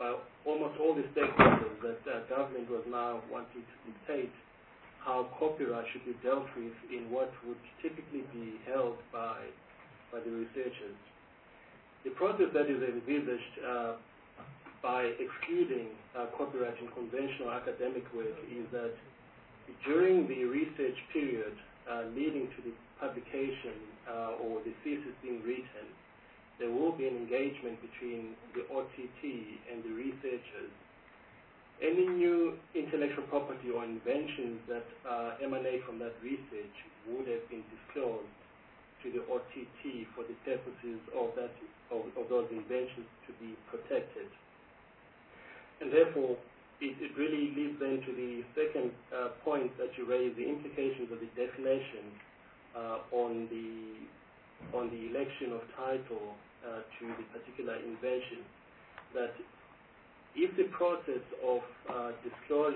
[SPEAKER 9] by almost all the stakeholders that government was now wanting to dictate how copyright should be dealt with in what would typically be held by the researchers. The process that is envisaged by excluding copyright in conventional academic work is that during the research period leading to the publication or the thesis being written, there will be an engagement between the OTT and the researchers. Any new intellectual property or inventions that emanate from that research would have been disclosed to the OTT for the purposes of those inventions to be protected. And therefore, it really leads then to the second point that you raised, the implications of the definition on the election of title to the particular invention. That if the process of disclosure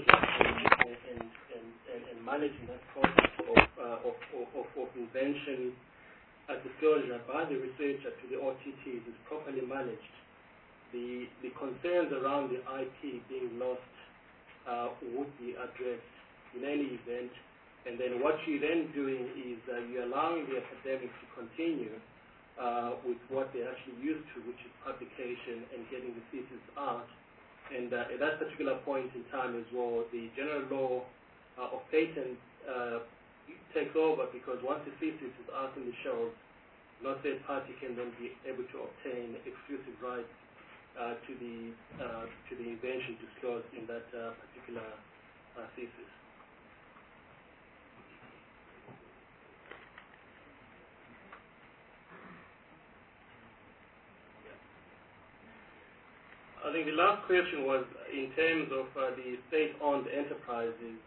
[SPEAKER 9] and managing that process of invention disclosure by the researcher to the OTTs is properly managed, the concerns around the IP being lost would be addressed in any event. And then what you're then doing is you're allowing the academics to continue with what they're actually used to, which is publication and getting the thesis out. And at that particular point in time as well, the general law of patents takes over, because once the thesis is out in the shelves, no third party can then be able to obtain exclusive rights to the invention disclosed in that particular thesis. I think the last question was in terms of the state-owned enterprises.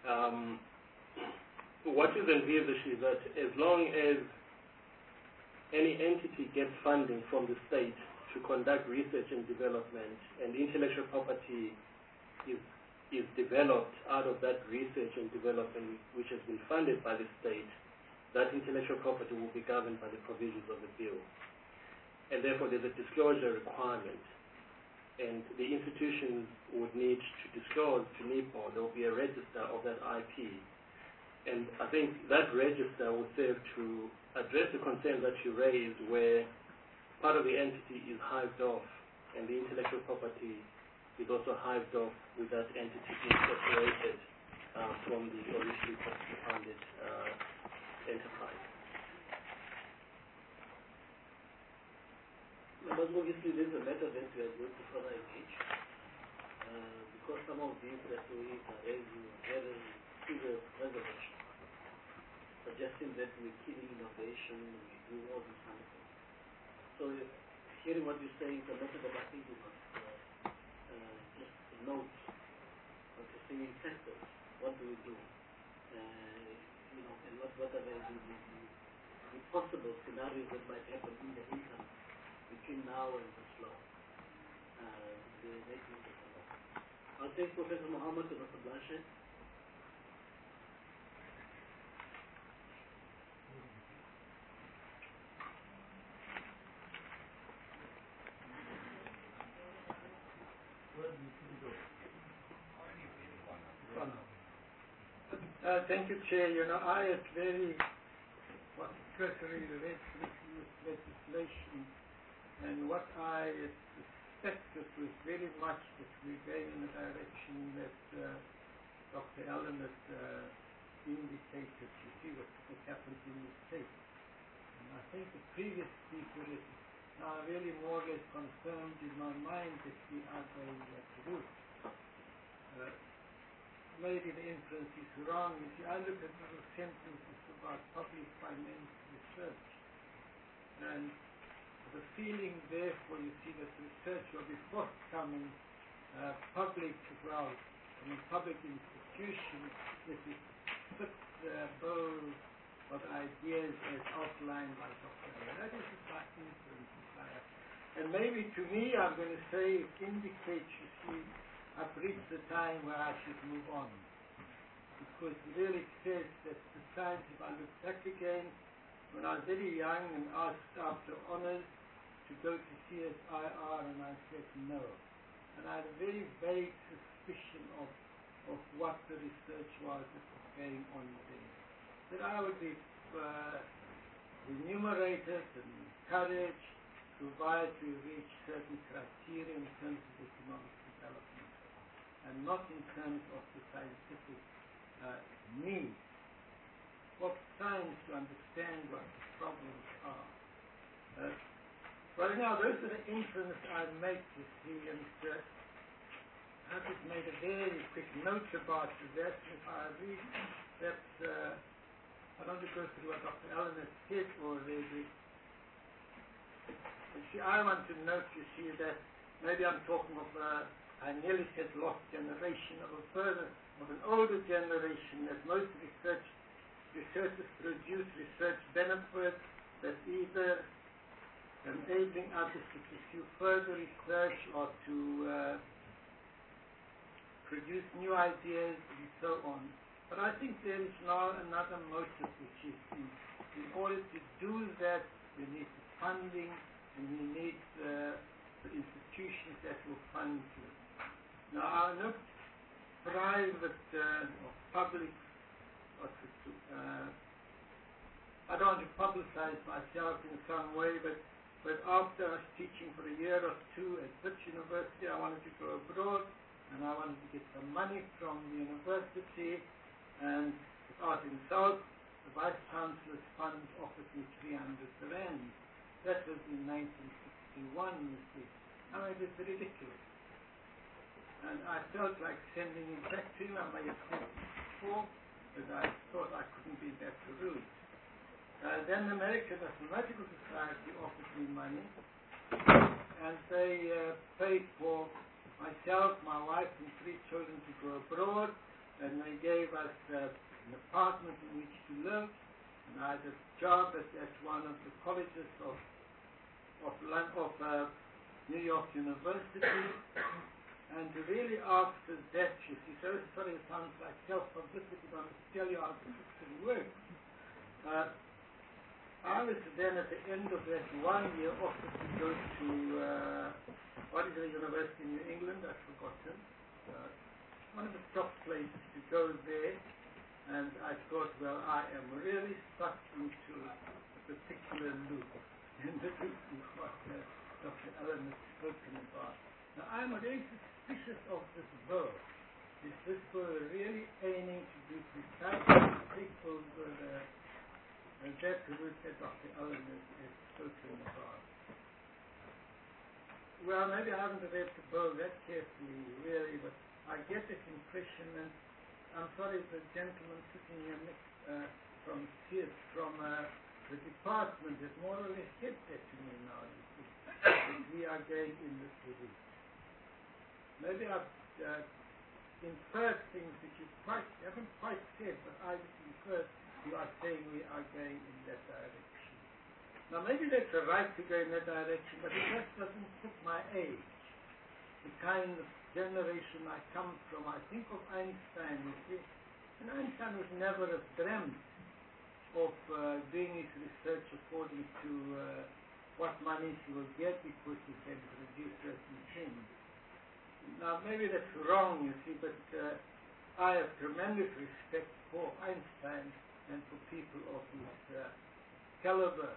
[SPEAKER 9] What is envisaged is that as long as any entity gets funding from the state to conduct research and development, and intellectual property is developed out of that research and development which has been funded by the state, that intellectual property will be governed by the provisions of the bill. And therefore there's a disclosure requirement. And the institutions would need to disclose to NIPO. There will be a register of that IP. And I think that register would serve to address the concerns that you raised, where part of the entity is hived off and the intellectual property is also hived off with that entity being separated from the originally founded enterprise.
[SPEAKER 2] But obviously there's a matter that we are going to further engage, because some of these that we are raising very serious reservation, suggesting that we're killing innovation, we do all this kind of thing. So hearing what you're saying, the matter that I think we must just note, to see sectors, what do we do, and what are the possible scenarios that might happen in the interim between now and this law. I'll take Professor Mohammed and Dr. Blanchet.
[SPEAKER 10] Thank you, Chair. I am very cursory related to this legislation, and what I suspected was very much that we're going in the direction that Dr. Allen had indicated. You see what happens in the state. And I think the previous speaker is now really more or less confirmed in my mind that we are going that route. Maybe the inference is wrong. You see, I look at little sentences about public finance research, and the feeling therefore, you see, that research will be forthcoming, public wealth, public institutions, that it fits the bow of ideas as outlined by Dr. Allen. That is my inference. And maybe to me, I'm going to say, it indicates, you see, I've reached the time where I should move on. Because it really says that the times, if I look back again, when I was very young and asked after honors to go to CSIR, and I said no. and I had a very vague suspicion of what the research was that was going on there. That I would be remunerated and encouraged, provided to reach certain criteria in terms of economic development, and not in terms of the scientific need of science to understand what the problems are. Well, now, those are the inferences I make, you see, and I just made a very quick note about that. If I read that, I don't want to go through what Dr. Allen has said already. You see, I want to note, you see, that maybe I'm talking of, I nearly said lost generation of a further, of an older generation, that most researchers produce research benefits that either enabling others to pursue further research or to produce new ideas and so on. But I think there is now another motive, which is in order to do that, you need the funding and you need the institutions that will fund you. Now, I'm not private or public, I don't want to publicize myself in some way, but after I was teaching for a year or two at Wits University, I wanted to go abroad, and I wanted to get some money from the university, and out in South, the Vice Chancellor's Fund offered me 300 rand. That was in 1961, you see. I mean, it was ridiculous. And I felt like sending him back to him. I may have sent him before, but I thought I couldn't be that rude. Then the American Mathematical Society offered me money, and they paid for myself, my wife, and 3 children to go abroad, and they gave us an apartment in which to live, and I had a job at one of the colleges of New York University, and really after that, you see, so sorry, it sounds like self-publicity, but I'm going to tell you how the system works. I was then at the end of that 1 year offered to go to, what is the university in New England? I've forgotten. One of the top places to go there, and I thought, well, I am really stuck into a particular loop, and this is what Dr. Allen has spoken about. Now, I'm very suspicious of this bill. Is this bill really aiming to do precisely take over and that route that Dr. Allen has spoken about? Well, maybe I haven't read the bill that carefully, really, but I get this impression, and I'm sorry, the gentleman sitting here next from the department has more or less said that to me now, you see, that we are going in this route. Maybe I've inferred things that you haven't quite said, but I just inferred you are saying we are going in that direction. Now, maybe that's a right to go in that direction, but it just doesn't fit my age. The kind of generation I come from, I think of Einstein, you see, and Einstein would never have dreamt of doing his research according to what money he will get because he can produce certain things. Now, maybe that's wrong, you see, but I have tremendous respect for Einstein and for people of his caliber.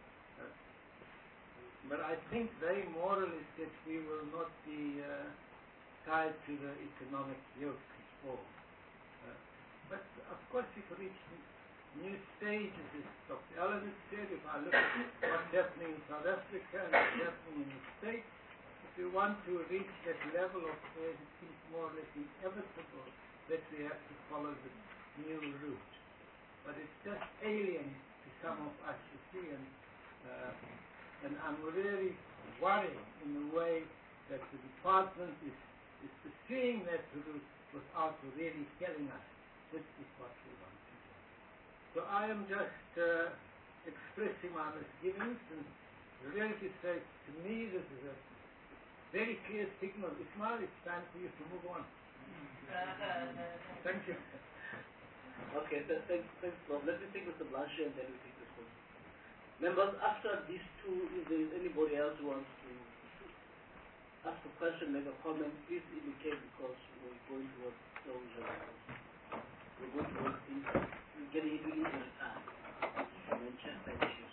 [SPEAKER 10] But I think they morally said we will not be tied to the economic yoke at all. But, of course, if we reach new stages, as Dr. Allen has said, if I look at what's happening in South Africa and what's happening in the States, if we want to reach that level of affairs, it seems more or less inevitable that we have to follow the new route. But it's just alien to some of us, you see, and I'm really worried in the way that the department is pursuing that route without really telling us this is what we want to do. So I am just expressing my misgivings, and really to say, to me, this is a very clear signal. Ismail, it's time for you to move on. Thank you.
[SPEAKER 2] Okay, thanks, Bob. Let me take Mr. Blanchet and then we take this one. Members, after these two, if there is anybody else who wants to ask a question, make a comment, please indicate because we're going towards closure. We're going towards we're getting into Easter time. Manchester issues.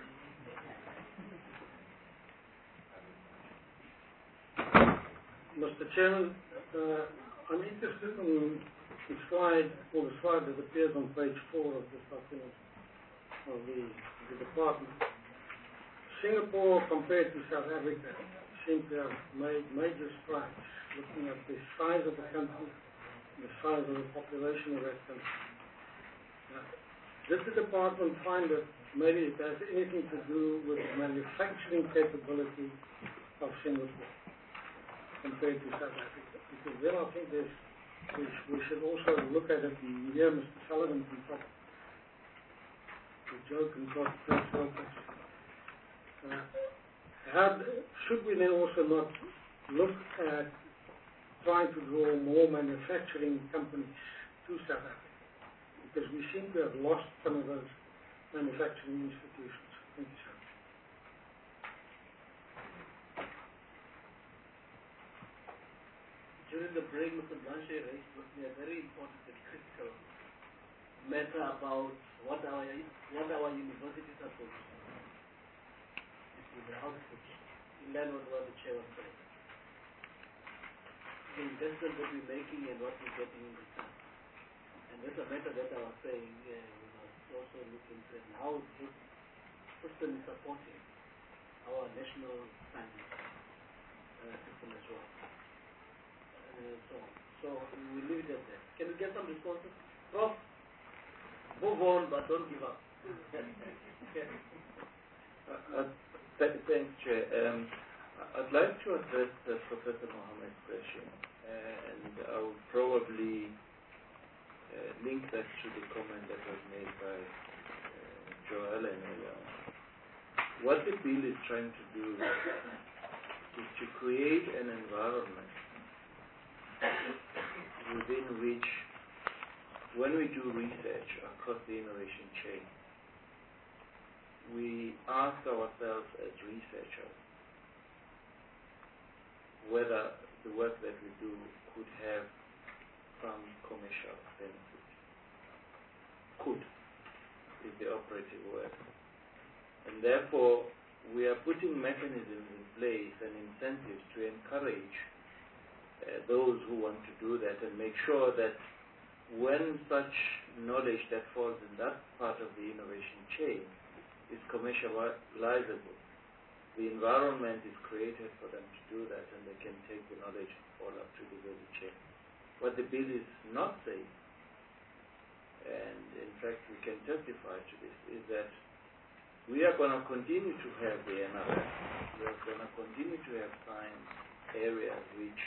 [SPEAKER 10] Mr. Chairman, I'm interested in the slide that appears on page 4 of this document of the department. Singapore, compared to South Africa, seem to have made major strides looking at the size of the country, the size of the population of that country. Does the department find that maybe it has anything to do with the manufacturing capability of Singapore compared to South Africa? Because then I think we should also look at it, and here Mr. Sullivan can talk the joke and talk press workers. Should we then also not look at trying to draw more manufacturing companies to South Africa? Because we seem to have lost some of those manufacturing institutions. Thank you, sir.
[SPEAKER 2] During the break, Mr. Blanchet raised with me a very important and critical matter about what our universities are doing. The output, in line with what the chair was saying. The investment that we're making and what we're getting in return. And that's a matter that I was saying, we must also look into how this system is supporting our national science system as well. So we will leave it at that. Can we get some responses? Prof, move on, but don't give up. Okay.
[SPEAKER 1] Thanks, Chair. I'd like to address Professor Mohammed's question, and I will probably link that to the comment that was made by Joe Allen earlier. What the bill is trying to do is to create an environment within which, when we do research across the innovation chain, we ask ourselves as researchers whether the work that we do could have some commercial benefit. Could is the operative word. And therefore, we are putting mechanisms in place and incentives to encourage those who want to do that and make sure that when such knowledge that falls in that part of the innovation chain is commercializable, the environment is created for them to do that, and they can take the knowledge all up to the value chain. What the bill is not saying, and in fact we can testify to this, is that we are going to continue to have the NRF, we are going to continue to have science areas which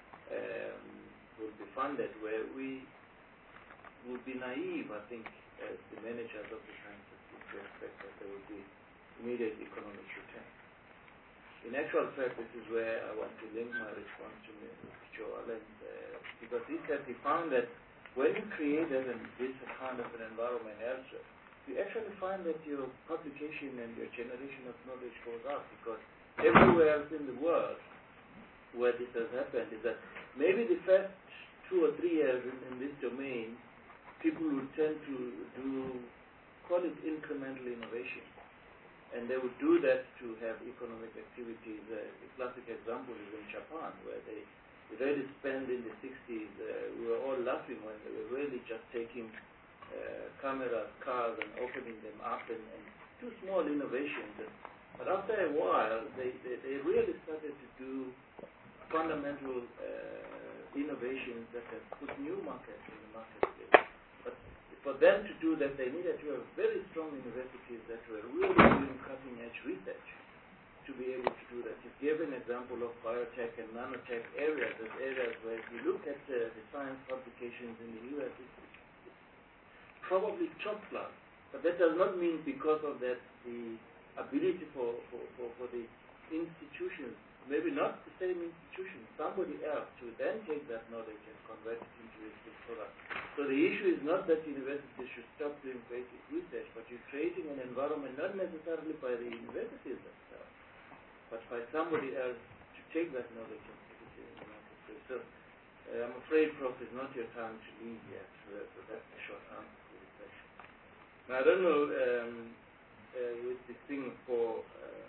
[SPEAKER 1] will be funded, where we would be naive, I think, as the managers of the sciences to expect that there will be immediate economic return. In actual fact, this is where I want to link my response to Joe Allen, because he said he found that when you create this kind of an environment elsewhere, you actually find that your publication and your generation of knowledge goes up, because everywhere else in the world where this has happened is that maybe the first 2 or 3 years in this domain, people would tend to call it incremental innovation. And they would do that to have economic activities. The classic example is in Japan, where they really spent in the 60s, we were all laughing when they were really just taking cameras, cars, and opening them up and do small innovations. But after a while, they really started to do fundamental innovations that have put new markets in the marketplace. But for them to do that, they needed to have very strong universities that were really doing cutting-edge research to be able to do that. You gave an example of biotech and nanotech areas as areas where if you look at the science publications in the U.S., it's probably top class. But that does not mean because of that the ability for the institutions, maybe not the same institution, somebody else to then take that knowledge and convert it into a product. So the issue is not that universities should stop doing basic research, but you're creating an environment not necessarily by the universities themselves, but by somebody else to take that knowledge and put it in the marketplace. So I'm afraid, Prof, it's not your time to leave yet. So that's a short answer to the question. Now, I don't know with this thing for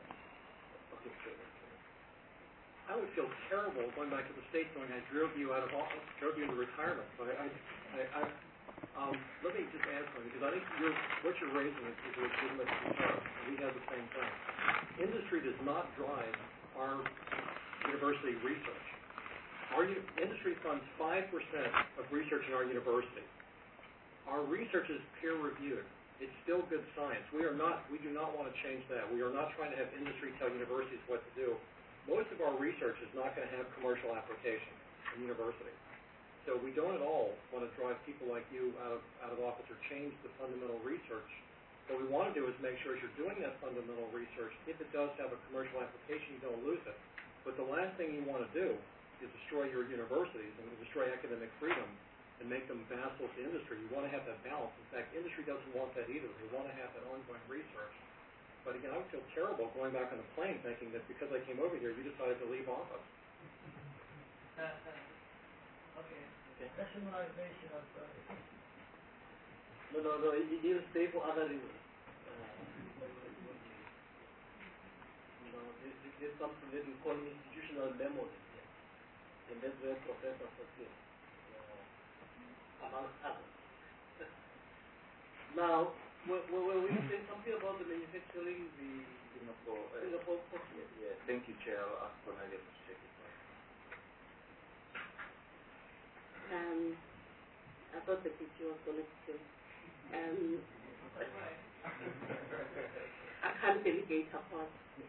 [SPEAKER 4] I would feel terrible going back to the States knowing I drove you out of office, drove you into retirement. But let me just add something, because I think what you're raising is a legitimate concern. We have the same thing. Industry does not drive our university research. Our industry funds 5% of research in our university. Our research is peer-reviewed. It's still good science. We do not want to change that. We are not trying to have industry tell universities what to do. Most of our research is not going to have commercial application in university. So we don't at all want to drive people like you out of office or change the fundamental research. What we want to do is make sure as you're doing that fundamental research, if it does have a commercial application, you don't lose it. But the last thing you want to do is destroy your universities and destroy academic freedom and make them vassal to industry. You want to have that balance. In fact, industry doesn't want that either. They want to have that ongoing research. But again, I would feel terrible going back on the plane thinking that because I came over here, you decided to leave office.
[SPEAKER 10] Okay. Rationalization of
[SPEAKER 2] No, it will stay for other reasons. There's something that we call institutional memory, and that's where professors are here, amongst others. Now, when we say something about the manufacturing, the Singapore.
[SPEAKER 1] Yeah, thank you, Chair. I'll ask Cornelia to take it.
[SPEAKER 6] I thought the picture was going to say, I can't delegate apart.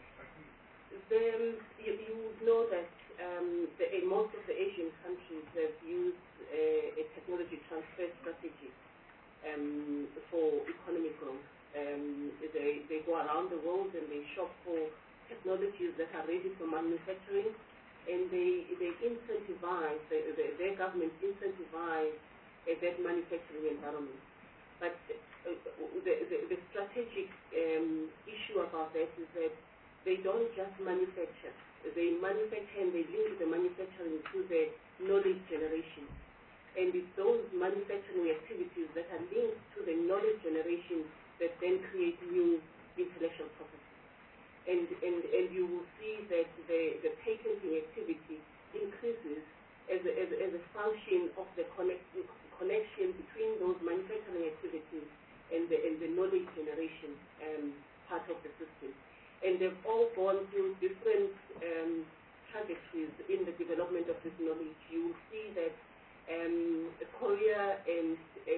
[SPEAKER 6] You would know that most of the Asian countries have used a technology transfer strategy for economic growth. They go around the world and they shop for technologies that are ready for manufacturing, and they incentivize, their government incentivize that manufacturing environment. But the strategic issue about that is that they don't just manufacture. They manufacture and they link the manufacturing to the knowledge generation. And it's those manufacturing activities that are linked to the knowledge generation that then create new intellectual property. And you will see that the patenting activity increases as a function of the connection between those manufacturing activities and the knowledge generation part of the system. And they've all gone through different trajectories in the development of this knowledge. You will see that Korea and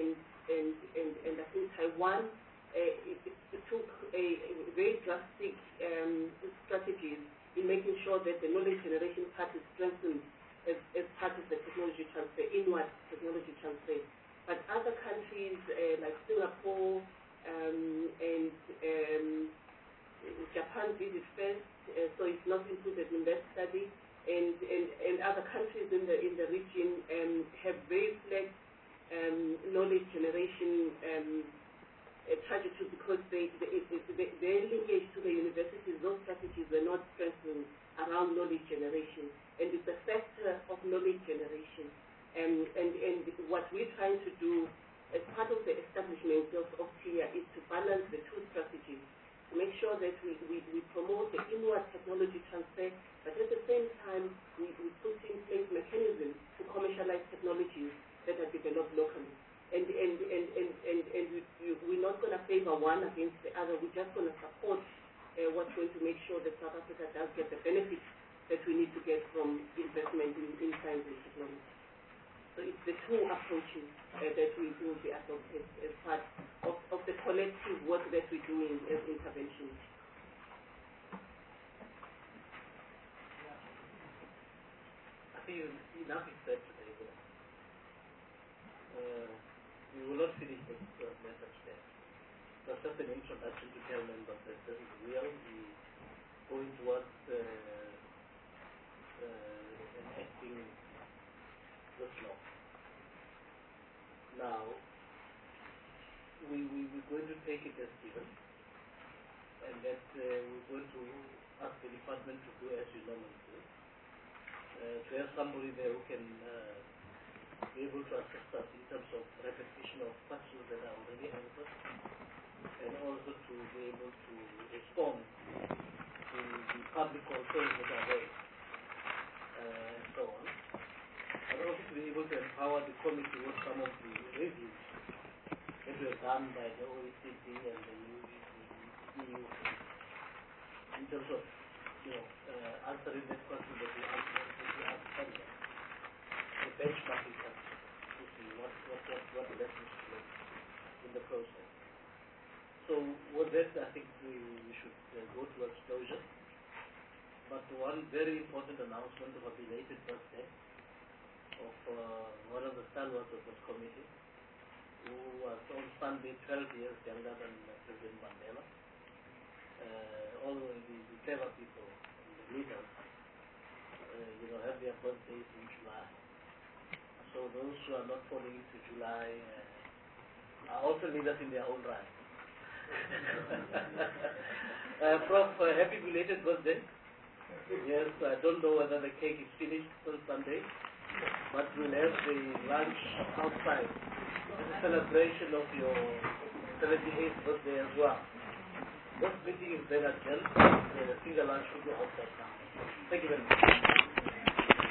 [SPEAKER 6] I think Taiwan it took a very drastic strategies in making sure that the knowledge generation part is strengthened as part of the technology transfer, inward technology transfer. But other countries like Singapore and Japan did it first, so it's not included in that study. And other countries in the region have very flat knowledge generation trajectory because their linkage to the universities, those strategies were not strengthened around knowledge generation, and it's a factor of knowledge generation. And what we're trying to do as part of the establishment of TIA is to balance the two strategies, to make sure that we promote the inward technology transfer, but at the same time we put in place mechanisms to commercialize technologies that are developed locally. And we're not going to favor one against the other. We're just going to support what's going to make sure that South Africa does get the benefits that we need to get from investment in science and technology. So it's the two approaches that we will be adopted as part of the collective work that we're doing as interventions.
[SPEAKER 2] I think enough is said today. We will not finish this message there. It was just an introduction to tell members that this is real. We going towards enacting this law. Now, we're going to take it as given, and that we're going to ask the department to do as we normally do. there's somebody there who can be able to assist us in terms of repetition of questions that are already answered, and also to be able to respond to the public concerns that are raised, and so on. And also to be able to empower the committee with some of the reviews that were done by the OECD and the EU in terms of, answering that question that we asked earlier. The benchmarking question, to see what lessons to learn in the process. So with that, I think we should go towards closure. But one very important announcement of a belated birthday of one of the stalwarts of this committee, who was on Sunday 12 years younger than President Mandela. All the clever people, the leaders, have their birthdays in July. So those who are not falling into July are also leaders in their own right. Prof, happy belated birthday. Yes, I don't know whether the cake is finished on Sunday, but we'll have the lunch outside as a celebration of your 78th birthday as well. This meeting is then adjourned. The single lunch will go outside now. Thank you very much.